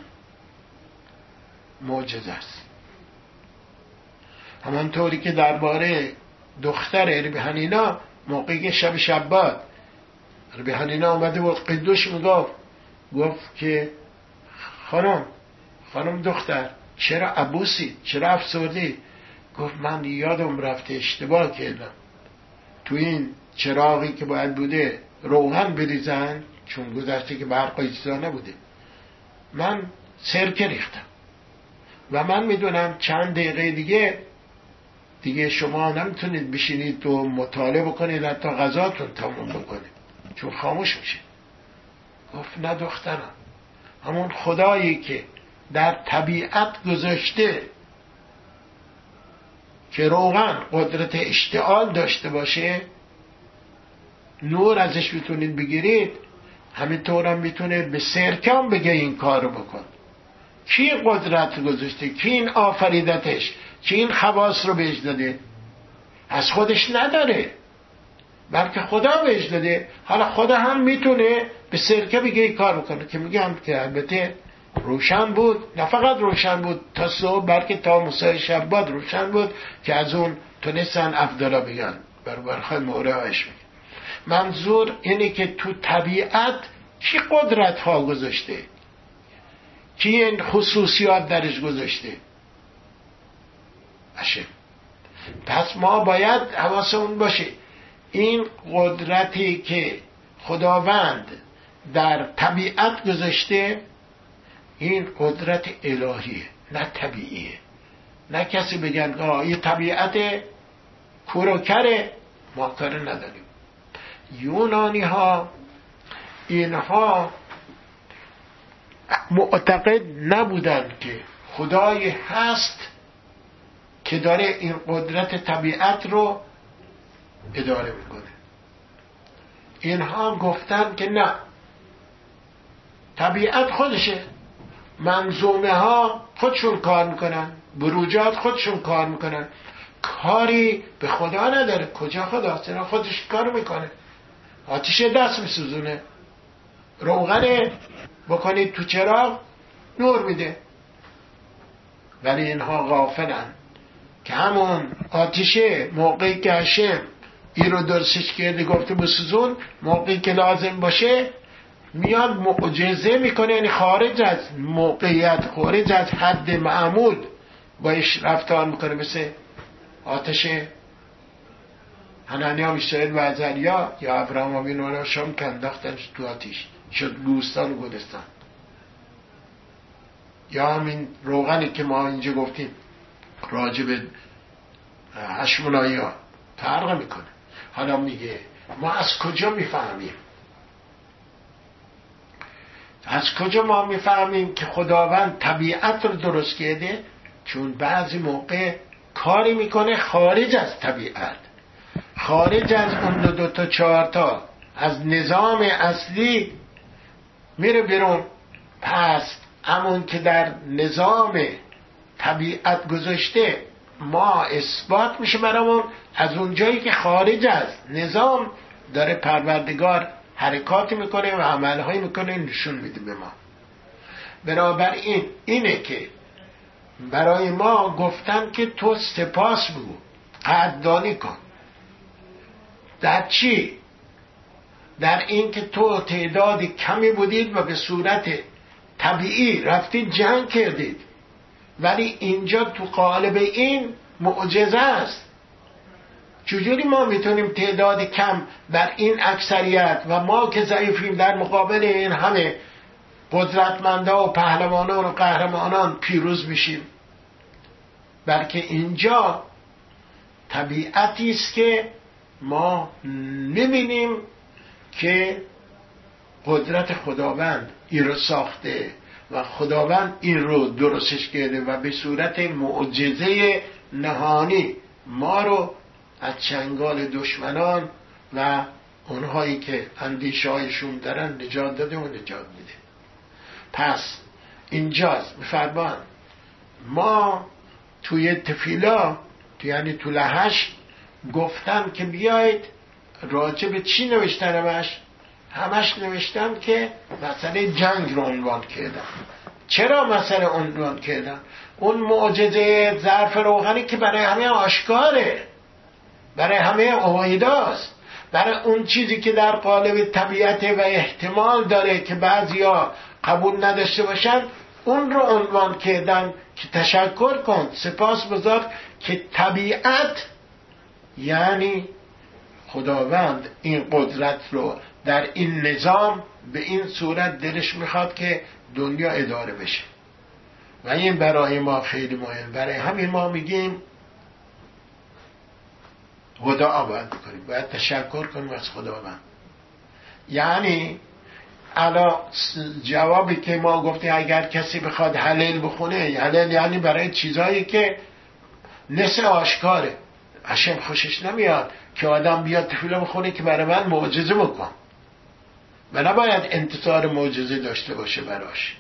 [SPEAKER 1] معجزه است. همانطوری که درباره دختر ربی حنینا موقعی که شب شبات ربی حنینا اومده بود قدوش گفت که خانم دختر چرا عبوسی، چرا افسردی؟ گفت من یادم رفته، اشتباه کردم، تو این چراغی که باید بوده روغن بریزن، چون گذشته که برق چیزا نبوده، من سرکه ریختم و من میدونم چند دقیقه دیگه شما نمیتونید بشینید و مطالعه بکنید، حتی غذاتون تموم بکنید، چون خاموش میشه. گفت نه دخترم، همون خدایی که در طبیعت گذاشته که روغن قدرت اشتعال داشته باشه، نور ازش میتونید بگیرید، همینطور هم میتونه به سرکم بگه این کارو بکن. کی قدرت گذاشته؟ کی این آفریدتش؟ کی این خواص رو بهش داده؟ از خودش نداره، بلکه خدا بهش داده. حالا خدا هم میتونه به سرکه بگه این کار بکنه، که میگم که البته روشن بود، نه فقط روشن بود تا صبح، بلکه تا مسای شبات روشن بود که از اون تونستن افدالا بگن برخواه مورایش میگن. منظور اینه که تو طبیعت کی قدرت ها گذاشته، کی این خصوصیات درش گذاشته؟ باشه. پس ما باید حواسمون باشه این قدرتی که خداوند در طبیعت گذاشته، این قدرت الهیه، نه طبیعیه. نه کسی بگن این طبیعت کوروکره، ما کار نداریم. یونانی ها اینها معتقد نبودن که خدایی هست که داره این قدرت طبیعت رو اداره میکنه. اینها گفتن که نه، طبیعت خودشه، منظومه ها خودشون کار میکنن، بروجات خودشون کار میکنن، کاری به خدا نداره. کجا خداست؟ اینا خودش کار میکنه. آتیش دست میسوزونه، روغن بکنید تو چراغ نور میده. ولی اینها غافلن که همون آتیشه موقعی که هشم این رو درستش کرده گفته بسوزون، موقعی که لازم باشه میاد معجزه میکنه، یعنی خارج از موقعیت، خارج از حد معمول باش رفتار میکنه، مثل آتش حنانیا، میشایل و عزریا یا ابراهیم آبین رو شام کنداختنش تو آتیش، شد گوستان و گلستان. یا همین روغنی که ما اینجا گفتیم راجب هشمونایی ها فرق میکنه. حالا میگه ما از کجا میفهمیم؟ از کجا ما میفهمیم که خداوند طبیعت رو درست کرده؟ چون بعضی موقع کاری میکنه خارج از طبیعت، خارج از اون دو تا چهار تا از نظام اصلی میره بیرون. پس همون که در نظام طبیعت گذاشته ما اثبات میشه برامون، از اون جایی که خارج از نظام داره پروردگار حرکات میکنه و عملهایی میکنه نشون میده به ما. بنابراین اینه که برای ما گفتن که تو سپاس بگو، قدردانی کن. در چی؟ در این که تو تعداد کمی بودید و به صورت طبیعی رفتید جنگ کردید، ولی اینجا تو قالب این معجزه است. چجوری ما میتونیم تعداد کم بر این اکثریت و ما که ضعیفیم در مقابل این همه قدرتمندا و پهلوانان و قهرمانان پیروز میشیم؟ بلکه اینجا طبیعتی است که ما میبینیم که قدرت خداوند این رو ساخته و خداوند این رو درستش کرده و به صورت معجزه نهانی ما رو از چنگال دشمنان و اونهایی که اندیشه هایشون دارن نجات داده و نجات میده. پس اینجاست میفرمان ما توی تفیلا، یعنی تو لحش گفتم که بیایید راجع به چی نوشتن؟ همش نوشتم که مسئله جنگ رو عنوان کردم. چرا مسئله عنوان کردم؟ اون معجزه ظرف روغنی که برای همه آشکاره، برای همه اوایداست، برای اون چیزی که در قالب طبیعت و احتمال داره که بعضیا قبول نداشته باشن، اون رو عنوان کردم که تشکر کن، سپاس گزار که طبیعت یعنی خداوند این قدرت رو در این نظام به این صورت دلش میخواد که دنیا اداره بشه و این برای ما خیلی مهم. برای همین ما میگیم خدا باید بکنیم، باید تشکر کنیم از خداوند. یعنی الان جوابی که ما گفتیم اگر کسی بخواد هلیل بخونه، هلیل یعنی برای چیزایی که نسل آشکاره، هشم خوشش نمیاد که آدم بیاد تفیله بخونه که برای من معجزه بکن و نباید انتظار معجزه داشته باشه براش.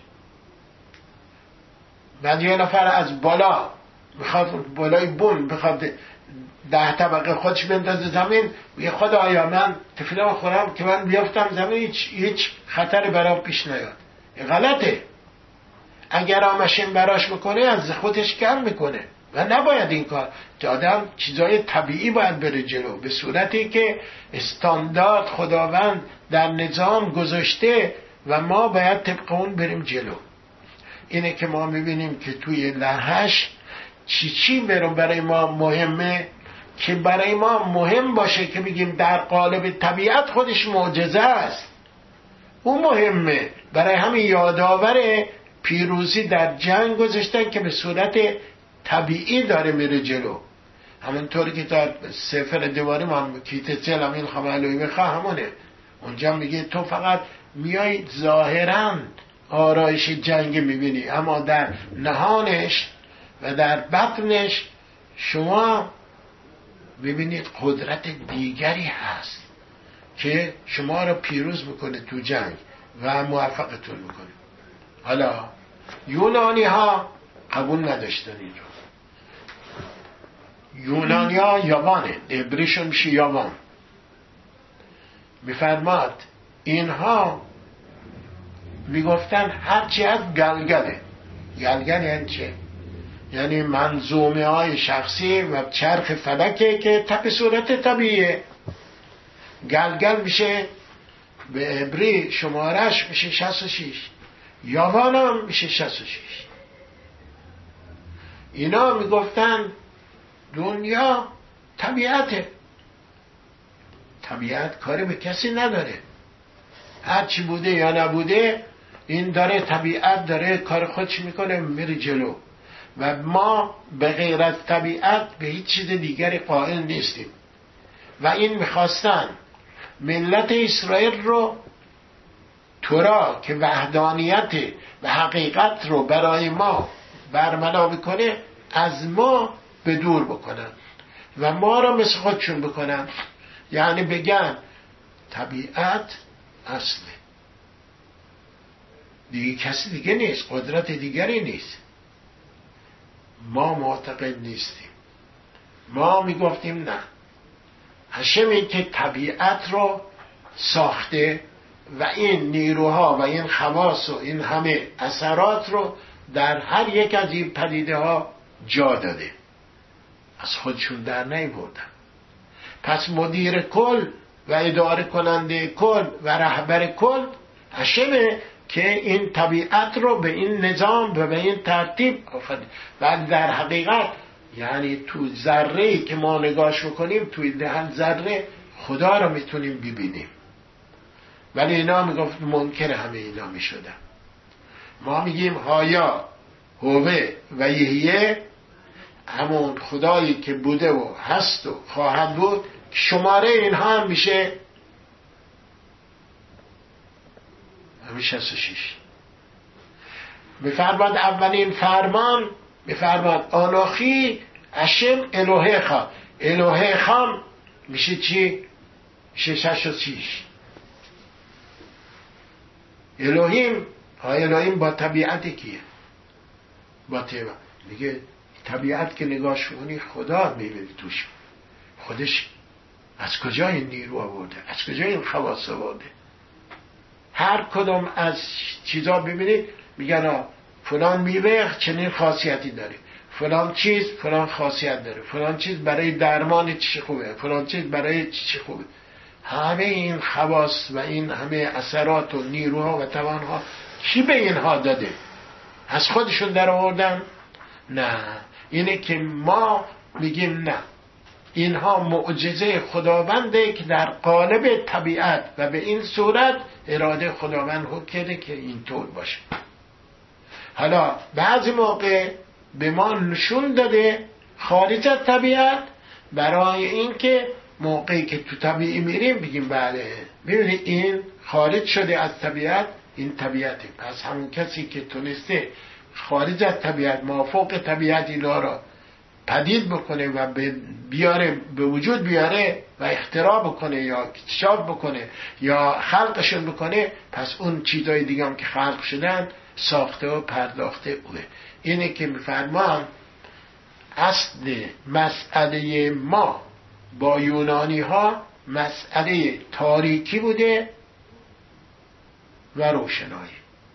[SPEAKER 1] بعد یه نفر از بالا بخواد بالای بون بخواد 10 طبقه خودش بندازه زمین، یه خدایا من تفیله بخورم که من بیافتم زمین هیچ خطر برام پیش نیاد. غلطه. اگر آمشین براش بکنه از خودش کم میکنه و نباید این کار، که آدم چیزای طبیعی باید بره جلو به صورتی که استاندارد خداوند در نظام گذاشته و ما باید طبق اون بریم جلو. اینه که ما میبینیم که توی لحش چی برای ما مهمه، که برای ما مهم باشه که بگیم در قالب طبیعت خودش معجزه است. اون مهمه. برای همین یادآور پیروزی در جنگ گذاشتن که به صورت طبیعی داره میره جلو. همونطوری که در سفر دیواری ما کیت سلامین خمالوی بخواه همونه، اونجا میگه تو فقط میای ظاهراً آرایش جنگ میبینی، اما در نهانش و در بطنش شما ببینید قدرت دیگری هست. که شما را پیروز میکنه تو جنگ و موفقتون میکنه. حالا یونانی ها قبول نداشتن این رو. یونانی ها یاوانه، عبریشون میشه یاوان. میفرماد اینها میگفتن هرچی از گلگله. گلگل یعنی چه؟ یعنی منظومه های شخصی و چرخ فلکه که به صورت طبیعیه. گلگل میشه به عبری شمارش میشه 66، یاوان هم میشه 66. اینا میگفتن دنیا طبیعته، طبیعت کاری به کسی نداره، هرچی بوده یا نبوده این داره، طبیعت داره کار خودش میکنه میره جلو و ما به غیر از طبیعت به هیچ چیز دیگری قائل نیستیم. و این میخواستن ملت اسرائیل رو، تورا که وحدانیت و حقیقت رو برای ما برملا بکنه، از ما به دور بکنن و ما رو مثل خودشون بکنن. یعنی بگن طبیعت اصله، دیگه کسی دیگه نیست، قدرت دیگری نیست. ما معتقد نیستیم. ما میگفتیم نه، هشمی که طبیعت رو ساخته و این نیروها و این خواص و این همه اثرات رو در هر یک از این پدیده ها جا داده، از خودشون در نیاوردن. پس مدیر کل و اداره کننده کل و رهبر کل هشمه که این طبیعت رو به این نظام و به این ترتیب آفرید. و در حقیقت یعنی تو ذره‌ای که ما نگاش میکنیم، توی دهن ذره خدا رو میتونیم ببینیم. ولی اینا میگفت منکر همه اینا میشدن. ما میگیم هایا، هوه و یهیه، همون خدایی که بوده و هست و خواهد بود، شماره اینها هم میشه 66. میفرماد اولین فرمان، میفرماد آناخی اشم الوهیخا. الوهیخام میشه چی؟ میشه 66. الوهیم، الوهیم با طبیعت کیه؟ با طبیعت. میگه طبیعت که نگاش کنی خدا میبینی توش، خودش از کجا این نیرو آورده، از کجا این خواص آورده. هر کدوم از چیزا ببینید میگن فلان میوه چنین خاصیتی داره، فلان چیز فلان خاصیت داره، فلان چیز برای درمان چی خوبه، فلان چیز برای چی خوبه. همه این خواص و این همه اثرات و نیروها و توانها کی به اینها داده؟ از خودشون در آوردن؟ نه، اینه که ما میگیم نه، اینها معجزه خداونده که در قالب طبیعت و به این صورت اراده خداوند حکم کرده که اینطور باشه. حالا بعضی موقع به ما نشون داده خارج از طبیعت، برای این که موقعی که تو طبیعی میریم بگیم بله ببینید این خارج شده از طبیعت، این طبیعته. پس همون کسی که تونسته خارج از طبیعت، مافوق طبیعت اینا را پدید بکنه و بیاره، به وجود بیاره و اختراع بکنه یا اکتشاف بکنه یا خلقشون بکنه، پس اون چیزای دیگه هم که خلق شدن ساخته و پرداخته اوه. اینه که میفرمان اصل مسئله ما با یونانی ها مسئله تاریکی بوده و روشنایی.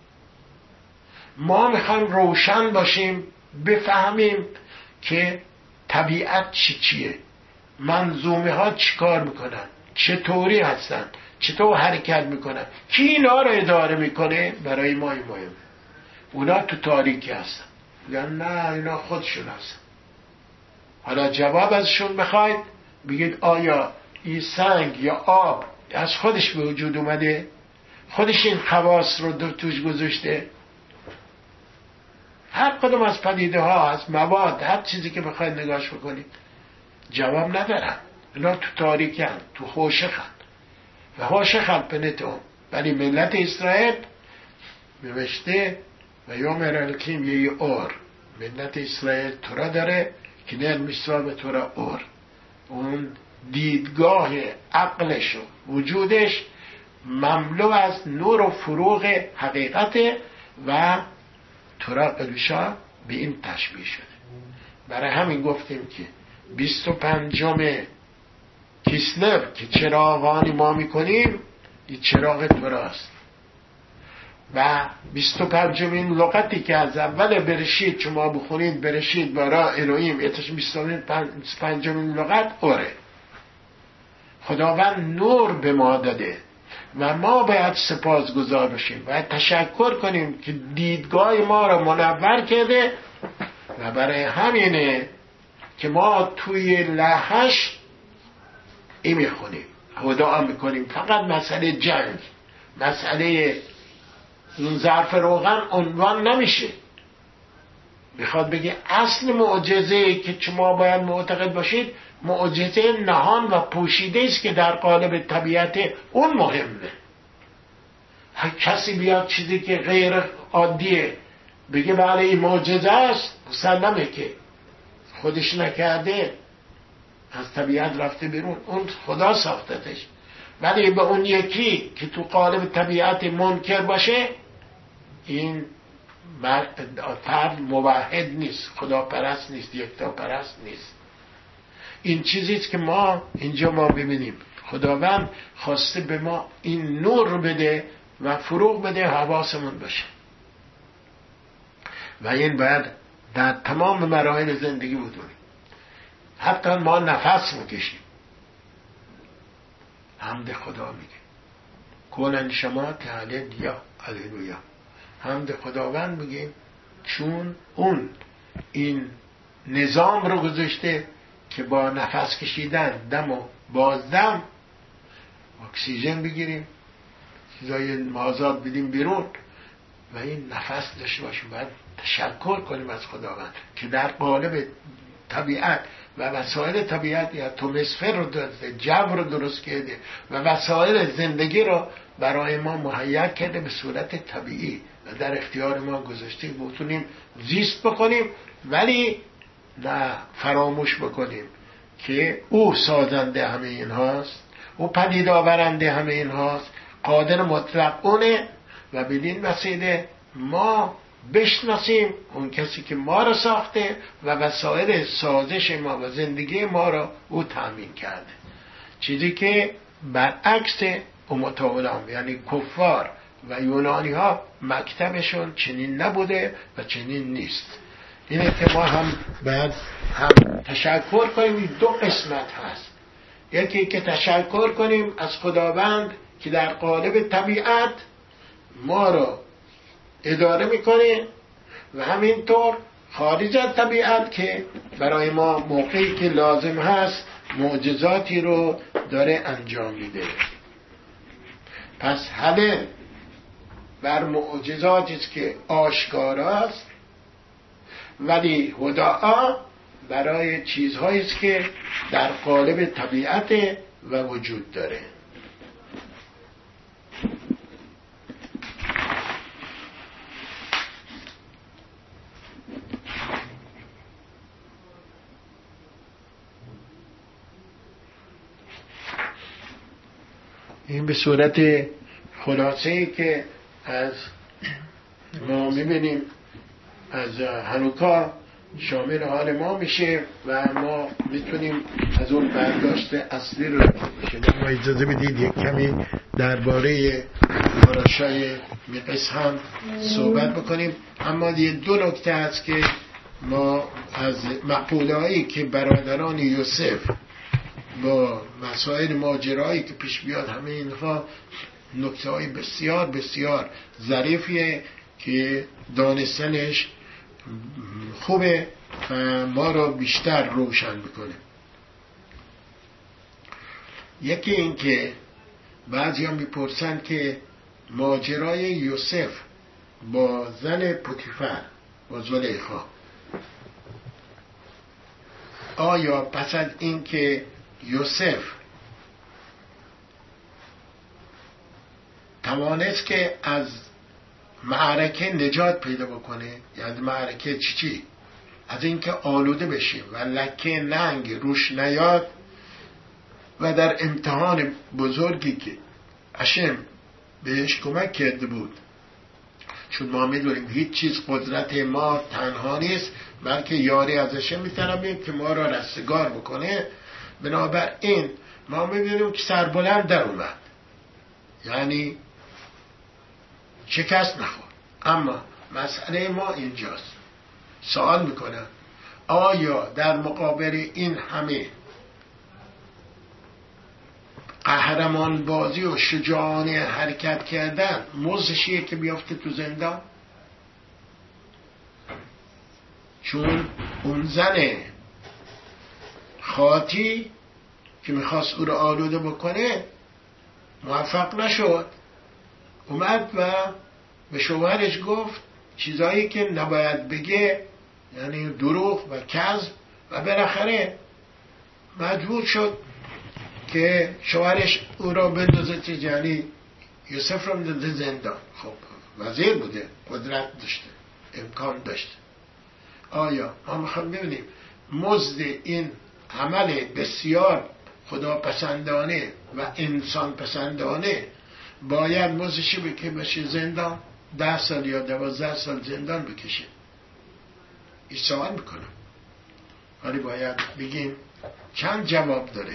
[SPEAKER 1] ما میخوایم روشن باشیم، بفهمیم که طبیعت چیه، منظومه ها چی کار میکنن، چطوری هستن، چطور حرکت میکنن، کی اینا رو اداره میکنه. برای ما این مهمه. اونا تو تاریکی هستن یا نه اینا خودشون هستن. حالا جواب ازشون بخواید بگید آیا این سنگ یا آب از خودش به وجود اومده، خودش این خواص رو توش گذاشته؟ هر کدوم از پدیده ها، از مواد، هر چیزی که بخواید نگاش بکنید جواب ندارن. اینا تو تاریکی هستن، تو خاشق هستن و خاشق پنتون. ولی ملت اسرائیل نوشته و یوم الکیم یه اور، ملت اسرائیل تورا داره که نه میسوا به تورا اور، اون دیدگاه عقلش و وجودش مملو از نور و فروغ حقیقت و ترا قلوشا به این تشبیه شده. برای همین گفتیم که 25 کیسلو که چراغانی ما میکنیم این چراغ توراست و 25مین لغتی که از اول برشید شما بخونید برشید برا الوهیم اتش 25مین لغت اوره. خداوند نور به ما داده و ما باید سپاسگزار باشیم، باید تشکر کنیم که دیدگاه ما را منور کرده و برای همینه که ما توی لحش این میخونیم دعا میکنیم. فقط مسئله جنگ، مسئله این ظرف روغن عنوان نمیشه. میخواد بگه اصل معجزه که شما باید معتقد باشید معجزه نهان و پوشیده است که در قالب طبیعت اون مهمه. هر کسی بیاد چیزی که غیر عادیه بگه بله این معجزه است، مسلمه که خودش نکرده، از طبیعت رفته بیرون، اون خدا ساختتش. ولی به اون یکی که تو قالب طبیعت منکر باشه این فرد موحد نیست، خدا پرست نیست، یکتا پرست نیست. این چیزیست که ما اینجا ما ببینیم خداوند خواسته به ما این نور بده و فروغ بده، حواسمون باشه و این باید در تمام مراحل زندگی بدونیم. حتی ما نفس میکشیم حمد خدا میگه کلن شما هللویا هللویا، حمد خداوند میگیم چون اون این نظام رو گذاشته که با نفس کشیدن دم و بازدم اکسیژن بگیریم، چیزای مازاد بدیم بیرون و این نفس داشته باشیم. باید تشکر کنیم از خداوند که در قالب طبیعت و وسایل طبیعت یا اتمسفر رو درسته، جو رو درست کرده و وسایل زندگی رو برای ما مهیا کرده به صورت طبیعی و در اختیار ما گذاشته بتونیم زیست بکنیم، ولی نه فراموش بکنیم که او سازنده همه این هاست، او پدید آورنده همه این هاست، قادر مطلق اونه و بدین وسیله ما بشناسیم اون کسی که ما رو ساخته و وسایل سازش ما و زندگی ما رو او تامین کرده. چیزی که برعکس امت عالم یعنی کفار و یونانی ها مکتبشون چنین نبوده و چنین نیست. اینه که ما هم باید هم تشکر کنیم. دو قسمت هست، یکی که تشکر کنیم از خداوند که در قالب طبیعت ما رو اداره میکنه و همینطور خارج از طبیعت که برای ما موقعی که لازم هست معجزاتی رو داره انجام میده. پس همه بر معجزاتی است که آشکارا است، ولی هداعا برای چیزهایی است که در قالب طبیعت و وجود داره. این به صورت خلاصه‌ای که از ما می‌بینیم از هانوکا شامل حال ما میشه و ما میتونیم از اون برداشت اصلی رو بشه. ما اجازه بدید یک کمی درباره پاراشای میقس هم صحبت بکنیم. اما یه دو نکته هست که ما از مقوله‌هایی که برادران یوسف با مسائل ماجرایی که پیش بیاد همه اینها نکته‌های بسیار بسیار ظریفیه که دانستنش خوبه و ما را بیشتر روشن میکنه. یکی این که بعضی هم میپرسن که ماجرای یوسف با زن پوتیفر با زلیخا آیا پس از این که یوسف توانست که از معرکه نجات پیدا بکنه، یعنی معرکه چی؟ از اینکه آلوده بشیم و لکه ننگ روش نیاد، و در امتحان بزرگی که هشم بهش کمک کرده بود، چون ما میدونیم هیچ چیز قدرت ما تنها نیست، بلکه یاری از هشم میطلبیم که ما را رستگار بکنه. بنابراین ما میبینیم که سربلند در اومد، یعنی شکست نخورد. اما مسئله ما اینجاست، سوال میکنم آیا در مقابل این همه قهرمان بازی و شجاعانه حرکت کردن مزدشیه که بیافته تو زندان؟ چون اون زن خاطی که میخواست او رو آلوده بکنه موفق نشد، اومد و به شوهرش گفت چیزایی که نباید بگه، یعنی دروغ و کذب، و بالاخره مجبور شد که شوهرش او را بندازه، یعنی یوسف را بندازه زندان. خب وزیر بوده، قدرت داشته، امکان داشته. آیا ما میخوام ببینیم مزد این عمل بسیار خداپسندانه و انسان پسندانه باید مزدش بشه زندان 10 سال یا 12 سال زندان بکشه؟ این سوال میکنم. ولی باید بگیم چند جواب داره.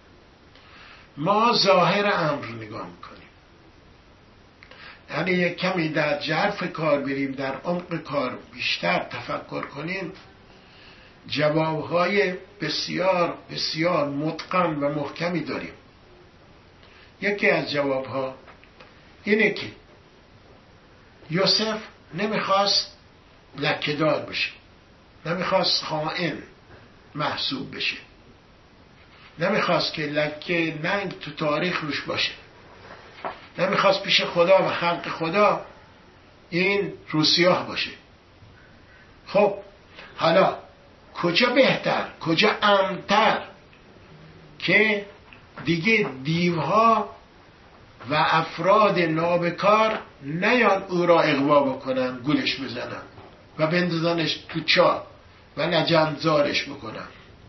[SPEAKER 1] ما ظاهر امر نگاه میکنیم، یعنی یک کمی در ژرف کار بریم، در عمق کار بیشتر تفکر کنیم، جوابهای بسیار بسیار متقن و محکمی داریم. یکی از جوابها اینه که یوسف نمیخواست لکه‌دار بشه، نمیخواست خائن محسوب بشه، نمیخواست که لکه ننگ تو تاریخ روش باشه، نمیخواست پیش خدا و خلق خدا این روسیاه باشه. خب حالا کجا بهتر، کجا امن‌تر که دیگه دیوها و افراد نابکار نیان او را اغوا بکنن، گولش بزنن و بندازنش تو چاه و لجنزارش بکنن.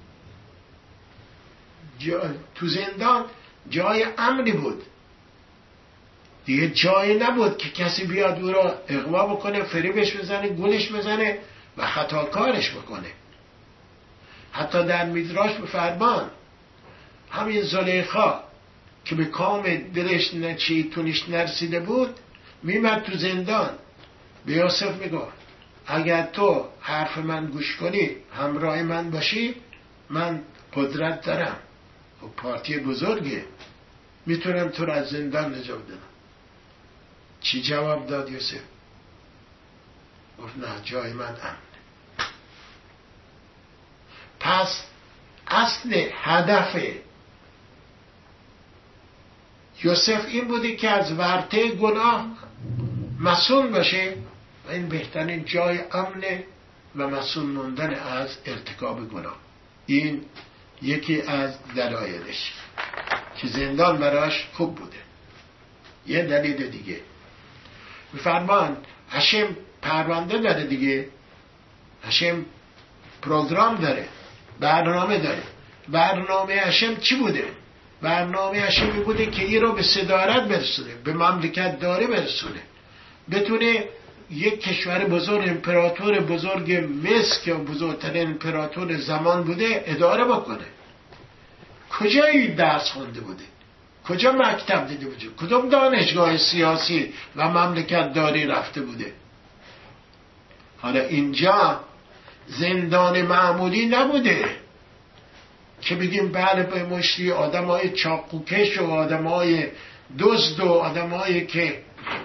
[SPEAKER 1] تو زندان جای امنی بود، دیگه جایی نبود که کسی بیاد او را اغوا بکنه، فریبش بزنه، گولش بزنه و خطاکارش بکنه. حتی در میدراش بفرمان همین زلیخا که به کام دلش چیتونش نرسیده بود میمد تو زندان، به یوسف میگفت اگر تو حرف من گوش کنی، همراه من باشی، من قدرت دارم و پارتی بزرگه، میتونم تو را از زندان نجات بدم. چی جواب داد یوسف؟ گفت نه، جای من امنه. پس اصل هدف یوسف این بودی که از ورطه گناه مسون باشه و این بهترین جای امنه و مسون موندن از ارتکاب گناه. این یکی از دلایلش که زندان براش خوب بوده. یه دلیل دیگه میفرمان هشم پرونده داره دیگه، هشم پروگرام داره، برنامه داره. برنامه هشم چی بوده؟ برنامه هشمی بوده که این رو به صدارت برسونه، به مملکت داره برسونه، بتونه یک کشور بزرگ، امپراتور بزرگ مصر که بزرگترین امپراتور زمان بوده اداره بکنه. کجا این درس خونده بوده؟ کجا مکتب دیده بوده؟ کدوم دانشگاه سیاسی و مملکت داری رفته بوده؟ حالا اینجا زندان معمولی نبوده که بگیم بله به مشتی آدمای چاقوکش و آدمای دزد و آدمایی که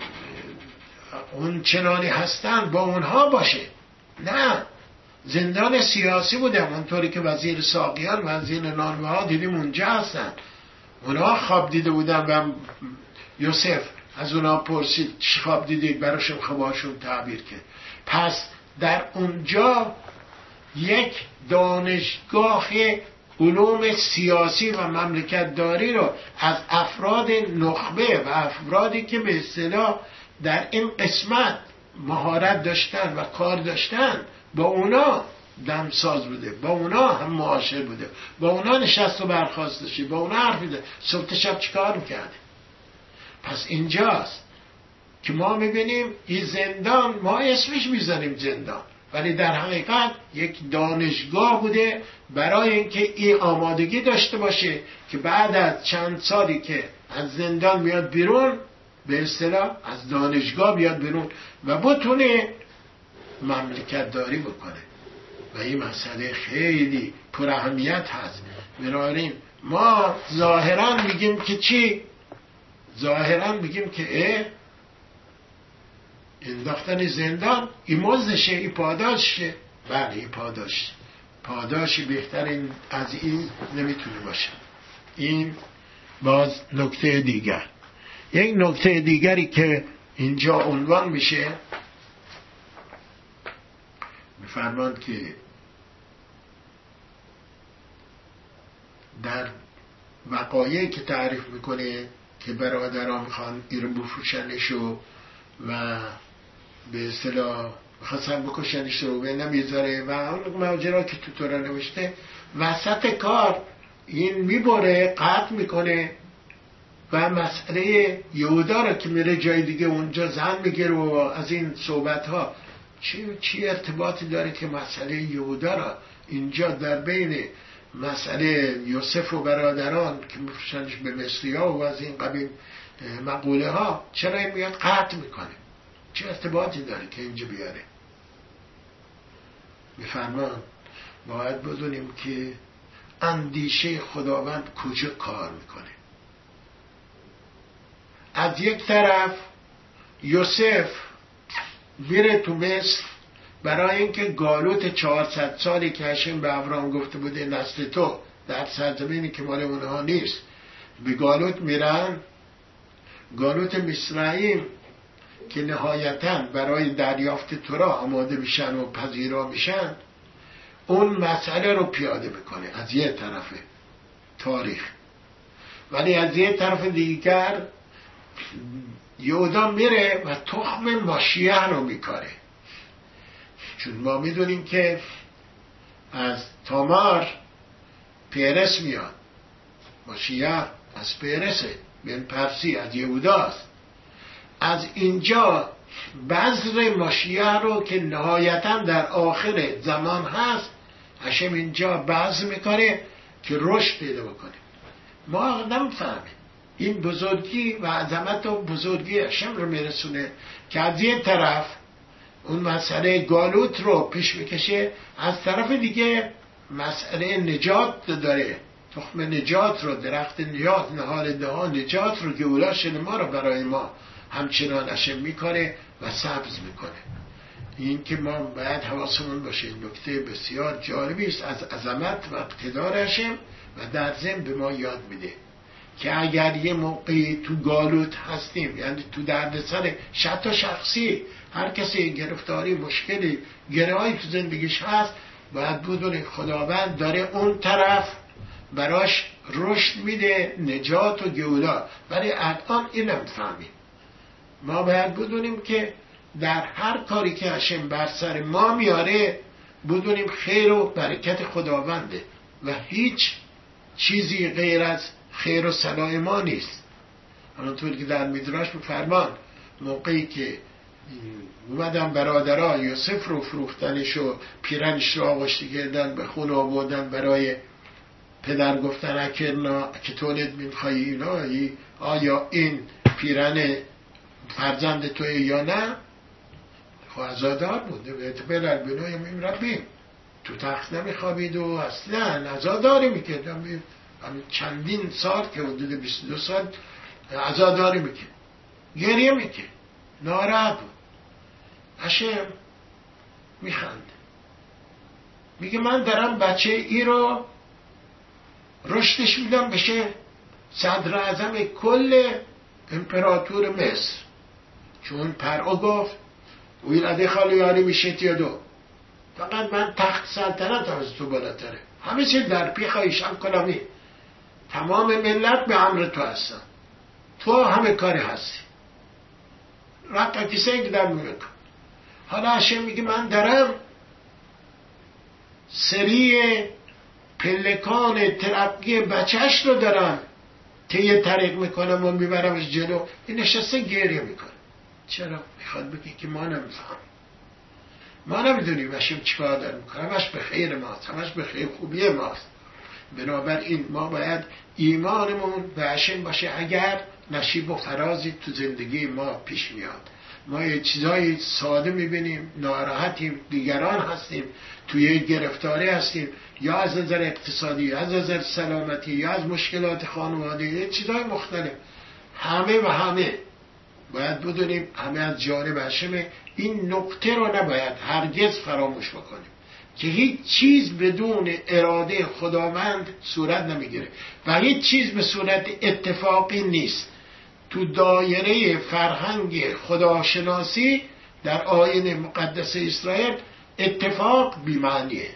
[SPEAKER 1] اون چنانی هستن با اونها باشه. نه، زندان سیاسی بوده، همونطوری که وزیر ساقیان، وزیر نانوه ها دیدیم اونجا هستن. اونها خواب دیده بودن و یوسف از اونها پرسید چی خواب دیدید، براشون خواباشون تعبیر کرد. پس در اونجا یک دانشگاه علوم سیاسی و مملکت داری رو از افراد نخبه و افرادی که به اصطلاح در این قسمت مهارت داشتن و کار داشتن با اونا دمساز بوده، با اونا هم معاشر بوده، با اونا نشست و برخاست داشته، با اونا حرف میده. صبح شب چیکار میکرده؟ پس اینجاست که ما میبینیم این زندان، ما اسمش میذاریم زندان، ولی در حقیقت یک دانشگاه بوده برای اینکه این آمادگی داشته باشه که بعد از چند سالی که از زندان میاد بیرون، به اصطلاح از دانشگاه بیاد بیرون و بتونه مملکت داری بکنه. و این مسئله خیلی پر اهمیت هست. بنابراین ما ظاهرا میگیم که چی؟ ظاهرا میگیم که انداختن زندان این مزدشه، این پاداششه. بله این پاداشی بهتر از این نمیتونه باشه. این باز نکته دیگر. یک نکته دیگری که اینجا عنوان میشه، میفرماند که در وقایعی که تعریف میکنه که برادران میخوان این رو بفروشنشو و به اصطلاح خواستن بکشنش رو به نمیذاره و اون ماجرا که تو تورا نوشته، وسط کار این میبره قطع میکنه و مسئله یهودا رو که میره جای دیگه اونجا زن میگیره و از این صحبت ها چی ارتباطی داره که مسئله یهودا را اینجا در بین مسئله یوسف و برادران که میفروشنش به مصری‌ها و از این قبیل مقوله ها چرا این میاد قطع میکنه؟ چه ارتباطی داره که اینجا بیاره؟ میفرمان باید بدونیم که اندیشه خداوند کجا کار میکنه. از یک طرف یوسف میره تو مصر برای اینکه گالوت 400 سالی که هاشم به ابراهیم گفته بوده نسل تو در سرزمینی که مال اونها نیست به گالوت میرن. گالوت مصرعیم که نهایتاً برای دریافت تورا آماده میشن و پذیرا میشن، اون مسئله رو پیاده میکنه از یه طرف تاریخ. ولی از یه طرف دیگر یهودا میره و تخم ماشیه رو میکاره، چون ما میدونیم که از تامار پیرس میاد، ماشیه از پیرسه، بن پرسی از یهوداست. از اینجا بذر ماشیه رو که نهایتا در آخر زمان هست هشم اینجا بذر میکنه که رشد پیدا بکنه. ما نمیفهمیم این بزرگی و عظمت و بزرگی هشم رو میرسونه که از یه طرف اون مسئله گالوت رو پیش میکشه، از طرف دیگه مسئله نجات داره، تخم نجات رو، درخت نجات، نهال نجات رو، گولا ما رو برای ما همچنان هشم میکنه و سبز میکنه. این که ما باید حواسمون باشه. این نکته بسیار جالبی است از عظمت و اقتدار هشم و در ضمن به ما یاد میده که اگر یه موقعی تو گالوت هستیم، یعنی تو دردسر شتا شخصی، هر کسی گرفتاری مشکلی گره‌ای تو زندگیش هست، باید بدونه خداوند داره اون طرف براش رشد میده، نجات و گولا. ولی الان این نمیفهمیم. ما باید بدونیم که در هر کاری که هشم بر سر ما میاره بدونیم خیر و برکت خداونده و هیچ چیزی غیر از خیر و صلاح ما نیست. همونطور که در میدراش میفرمان موقعی که اومدن برادرها یوسف رو فروختنش و پیرنش رو آغشته کردن، به خون آوردن برای پدر گفتن اکرنا که تولد میخوایی اینا، آیا این پیرن فرزند توی یا نه؟ خب عزادار بود، اعتبار البنای میم ربیم، تو تخت نمیخوابید و اصلا عزاداری میکرد. همین چندین سال که حدود 22 سال عزاداری میکرد، گریه میکرد، ناراحت بود. هشم میخنده، میگه من دارم بچه ای رو رشدش میدم بشه صدر اعظم کل امپراتور مصر، چون پرعو گفت ویلده خالی یاری میشه تیادو، فقط من تخت سلطنت از تو بالاتره، همه چیز در پیش خواهیشم کلامی، تمام ملت به امر تو هستن، تو همه کاری هستی، رقا کسی که در میکن. حالا هشم میگه من دارم سری پلکان ترقی بچهش رو دارم طی طریق میکنم و میبرمش جلو، این نشسته گریه میکنه. چرا؟ میخواد بگه که ما نمیفهم، ما نمیدونیم هاشم چیکار داره میکنه، همش به خیر ماست، همش به خیر خوبی ماست. بنابراین ما باید ایمانمون به هاشم باشه. اگر نشیب و فرازی تو زندگی ما پیش میاد، ما یه چیزای ساده میبینیم، ناراحتیم، دیگران هستیم، توی گرفتاری هستیم، یا از نظر اقتصادی، یا از نظر سلامتی، یا از مشکلات خانواده، یه چیزای مختلف، همه و همه باید بدونیم همه از جانب هاشمه. این نقطه رو نباید هرگز فراموش بکنیم که هیچ چیز بدون اراده خداوند صورت نمیگیره و هیچ چیز به صورت اتفاقی نیست. تو دایره فرهنگ خداشناسی در آیین مقدس اسرائیل اتفاق بی‌معنیه،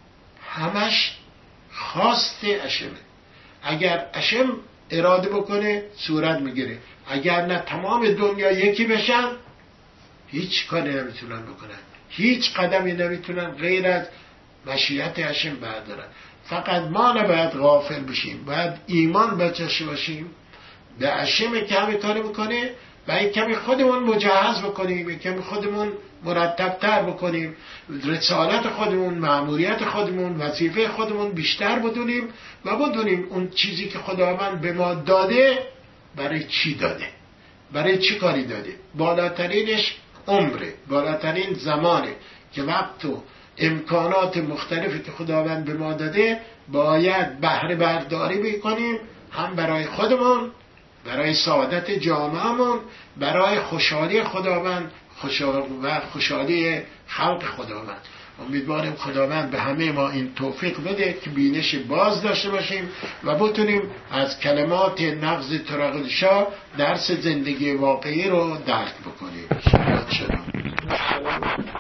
[SPEAKER 1] همش خواست هاشمه. اگر هاشم اراده بکنه صورت میگیره، اگر نه تمام دنیا یکی بشن هیچ کاری نمیتونن بکنن، هیچ قدمی نمیتونن غیر از مشیت هاشم بردارن. فقط ما نباید غافل بشیم، باید ایمان بچشم باشیم به هاشم که همه کاری میکنه و یک کمی خودمون مجهز بکنیم، یک کمی خودمون مرتبتر بکنیم، رسالت خودمون، مأموریت خودمون، وظیفه خودمون بیشتر بدونیم و بدونیم اون چیزی که خداوند به ما داده برای چی داده، برای چی کاری داده. بالاترینش عمره، بالاترین زمانه که وقت و امکانات مختلفی که خداوند به ما داده باید بهره برداری بکنیم، هم برای خودمون، برای سعادت جامعهمون، برای خوشحالی خداوند و خوشحالی خلق خداوند. امیدواریم خداوند به همه ما این توفیق بده که بینش باز داشته باشیم و بتونیم از کلمات نغز طرق الشاه درس زندگی واقعی رو درک بکنیم. شاد شد.